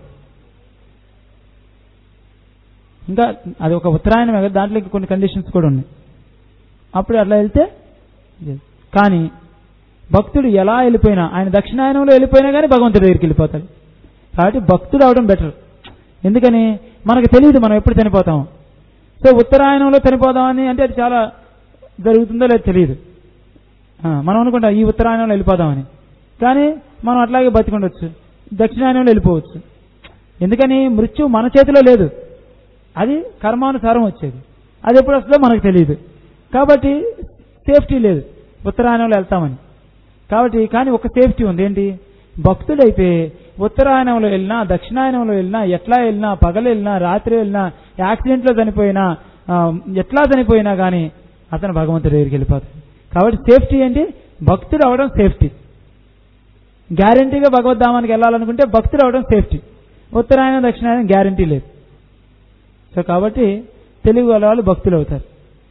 ఇంకా అది ఒక ఉత్తరాయణమే కదా, దాంట్లో ఇంకా కొన్ని కండిషన్స్ కూడా ఉన్నాయి. అప్పుడు అట్లా వెళ్తే కానీ భక్తుడు ఎలా వెళ్ళిపోయినా, ఆయన దక్షిణాయనంలో వెళ్ళిపోయినా కానీ భగవంతుడి దగ్గరికి వెళ్ళిపోతాడు. కాబట్టి భక్తుడు అవడం బెటర్. ఎందుకని మనకు తెలియదు మనం ఎప్పుడు చనిపోతాము. సో ఉత్తరాయణంలో చనిపోదామని అంటే అది చాలా జరుగుతుందో లేదో తెలియదు. మనం అనుకుంటాం ఈ ఉత్తరాయణంలో వెళ్ళిపోదామని, కానీ మనం అట్లాగే బతికుండొచ్చు, దక్షిణాయనంలో వెళ్ళిపోవచ్చు. ఎందుకని మృత్యు మన చేతిలో లేదు, అది కర్మానుసారం వచ్చేది, అది ఎప్పుడు వస్తుందో మనకు తెలియదు. కాబట్టి సేఫ్టీ లేదు ఉత్తరాయణంలో వెళ్తామని. కాబట్టి కానీ ఒక సేఫ్టీ ఉంది, ఏంటి? భక్తుడైతే ఉత్తరాయణంలో వెళ్ళినా దక్షిణాయనంలో వెళ్ళినా ఎట్లా వెళ్ళినా పగలు వెళ్ళినా రాత్రి వెళ్ళినా యాక్సిడెంట్లో చనిపోయినా ఎట్లా చనిపోయినా కానీ అతను భగవంతుడి దగ్గరికి వెళ్ళిపోతాడు. కాబట్టి సేఫ్టీ ఏంటి? భక్తుడు అవడం సేఫ్టీ. గ్యారంటీగా భగవద్ధామానికి వెళ్ళాలనుకుంటే భక్తుడు అవడం సేఫ్టీ. ఉత్తరాయణం దక్షిణాయనం గ్యారంటీ లేదు. సో కాబట్టి తెలుగు వాళ్ళ వాళ్ళు భక్తులు అవుతారు.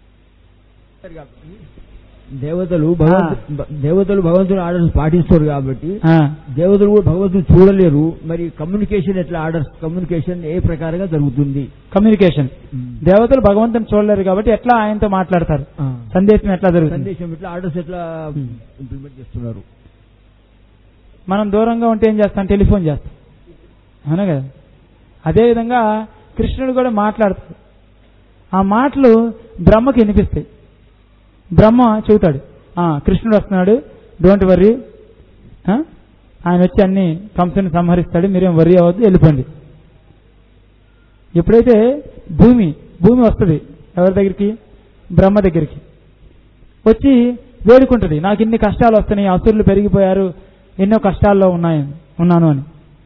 దేవతలు దేవతలు భగవంతుని ఆర్డర్స్ పాటిస్తారు కాబట్టి దేవతలు కూడా భగవంతుని చూడలేరు. మరి కమ్యూనికేషన్ ఎట్లా? ఆర్డర్స్ కమ్యూనికేషన్ ఏ ప్రకారంగా జరుగుతుంది? కమ్యూనికేషన్ దేవతలు భగవంతుని చూడలేరు కాబట్టి ఎట్లా ఆయనతో మాట్లాడతారు? సందేశం ఎట్లా జరుగుతుంది? సందేశం ఎట్లా? ఆర్డర్స్ ఎట్లా ఇంప్లిమెంట్ చేస్తున్నారు? మనం దూరంగా ఉంటే ఏం చేస్తాం? టెలిఫోన్ చేస్తాం, అవునా కదా? అదేవిధంగా కృష్ణుడు కూడా మాట్లాడతాడు. ఆ మాటలు బ్రహ్మకి వినిపిస్తాయి. బ్రహ్మ చెబుతాడు, కృష్ణుడు వస్తున్నాడు, డోంట్ వర్రీ, ఆయన వచ్చి అన్ని కంసుని సంహరిస్తాడు, మీరేం వర్రీ అవ్వద్దు, వెళ్ళిపోండి. ఎప్పుడైతే భూమి భూమి వస్తుంది ఎవరి దగ్గరికి? బ్రహ్మ దగ్గరికి వచ్చి వేడుకుంటుంది, నాకు ఇన్ని కష్టాలు వస్తున్నాయి, అసురులు పెరిగిపోయారు, ఎన్నో కష్టాల్లో ఉన్నాయి ఉన్నాను అని.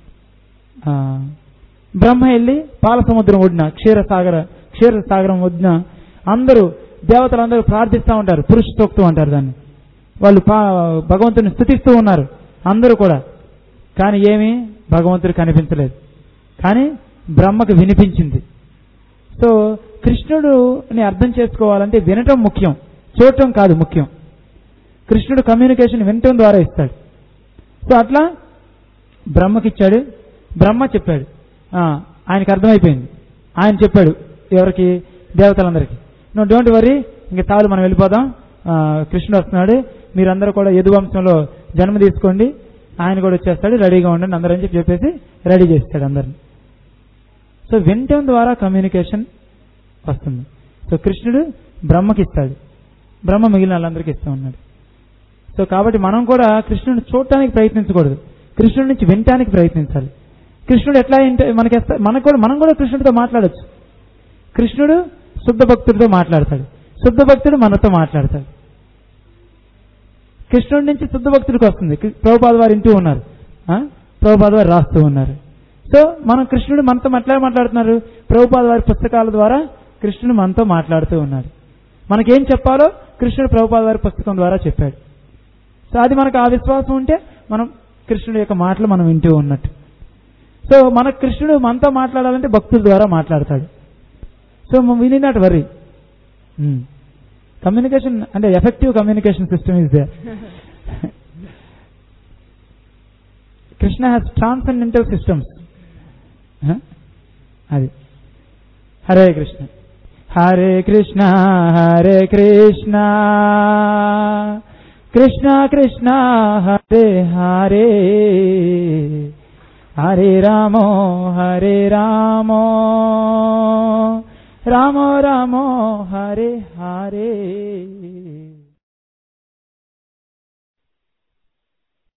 బ్రహ్మ వెళ్ళి పాల సముద్రం ఒడ్డున క్షీరసాగర క్షీరసాగరం ఒడ్డున అందరూ దేవతలందరూ ప్రార్థిస్తూ ఉంటారు, పురుష సూక్తం అంటారు దాన్ని. వాళ్ళు భగవంతుని స్తుతిస్తూ ఉన్నారు అందరూ కూడా. కానీ ఏమీ భగవంతుడు కనిపించలేదు, కానీ బ్రహ్మకు వినిపించింది. సో కృష్ణుడుని అర్థం చేసుకోవాలంటే వినటం ముఖ్యం, చూడటం కాదు ముఖ్యం. కృష్ణుడు కమ్యూనికేషన్ వినటం ద్వారా ఇస్తాడు. సో అట్లా బ్రహ్మకిచ్చాడు, బ్రహ్మ చెప్పాడు, ఆయనకు అర్థమైపోయింది. ఆయన చెప్పాడు ఎవరికి? దేవతలందరికీ, నో డోంట్ వర్రీ, ఇంక చాలు మనం వెళ్ళిపోదాం, కృష్ణుడు వస్తున్నాడు, మీరందరూ కూడా యదువంశంలో జన్మ తీసుకోండి, ఆయన కూడా వచ్చేస్తాడు, రెడీగా ఉండండి అందరూ అని చెప్పి చెప్పేసి రెడీ చేస్తాడు అందరిని. సో వినటం ద్వారా కమ్యూనికేషన్ వస్తుంది. సో కృష్ణుడు బ్రహ్మకి ఇస్తాడు, బ్రహ్మ మిగిలిన వాళ్ళందరికీ ఇస్తూ ఉన్నాడు. సో కాబట్టి మనం కూడా కృష్ణుడిని చూడటానికి ప్రయత్నించకూడదు, కృష్ణుడి నుంచి వినటానికి ప్రయత్నించాలి. కృష్ణుడు ఎట్లా మనకి మనకు కూడా మనం కూడా కృష్ణుడితో మాట్లాడచ్చు. కృష్ణుడు శుద్ధ భక్తుడితో మాట్లాడతాడు, శుద్ధ భక్తుడు మనతో మాట్లాడతాడు. కృష్ణుడి నుంచి శుద్ధ భక్తుడికి వస్తుంది. ప్రభుపాద వారు ఇంటూ ఉన్నారు, ప్రభుపాద వారు రాస్తూ ఉన్నారు. సో మనం కృష్ణుడు మనతో ఎట్లా మాట్లాడుతున్నారు? ప్రభుపాద వారి పుస్తకాల ద్వారా కృష్ణుడు మనతో మాట్లాడుతూ ఉన్నాడు. మనకేం చెప్పాలో కృష్ణుడు ప్రభుపాద వారి పుస్తకం ద్వారా చెప్పాడు. సో అది మనకు ఆ విశ్వాసం ఉంటే మనం కృష్ణుడి యొక్క మాటలు మనం వింటూ ఉన్నట్టు. సో మన కృష్ణుడు మనతో మాట్లాడాలంటే భక్తుల ద్వారా మాట్లాడతాడు. So we need not worry. Communication అంటే effective communication system is there. Krishna has transcendental systems. అది. హరే కృష్ణ. హరే కృష్ణ హరే కృష్ణ కృష్ణ కృష్ణ హరే హరే హరే రామో హరే రామో రామో రామో హరే హరే.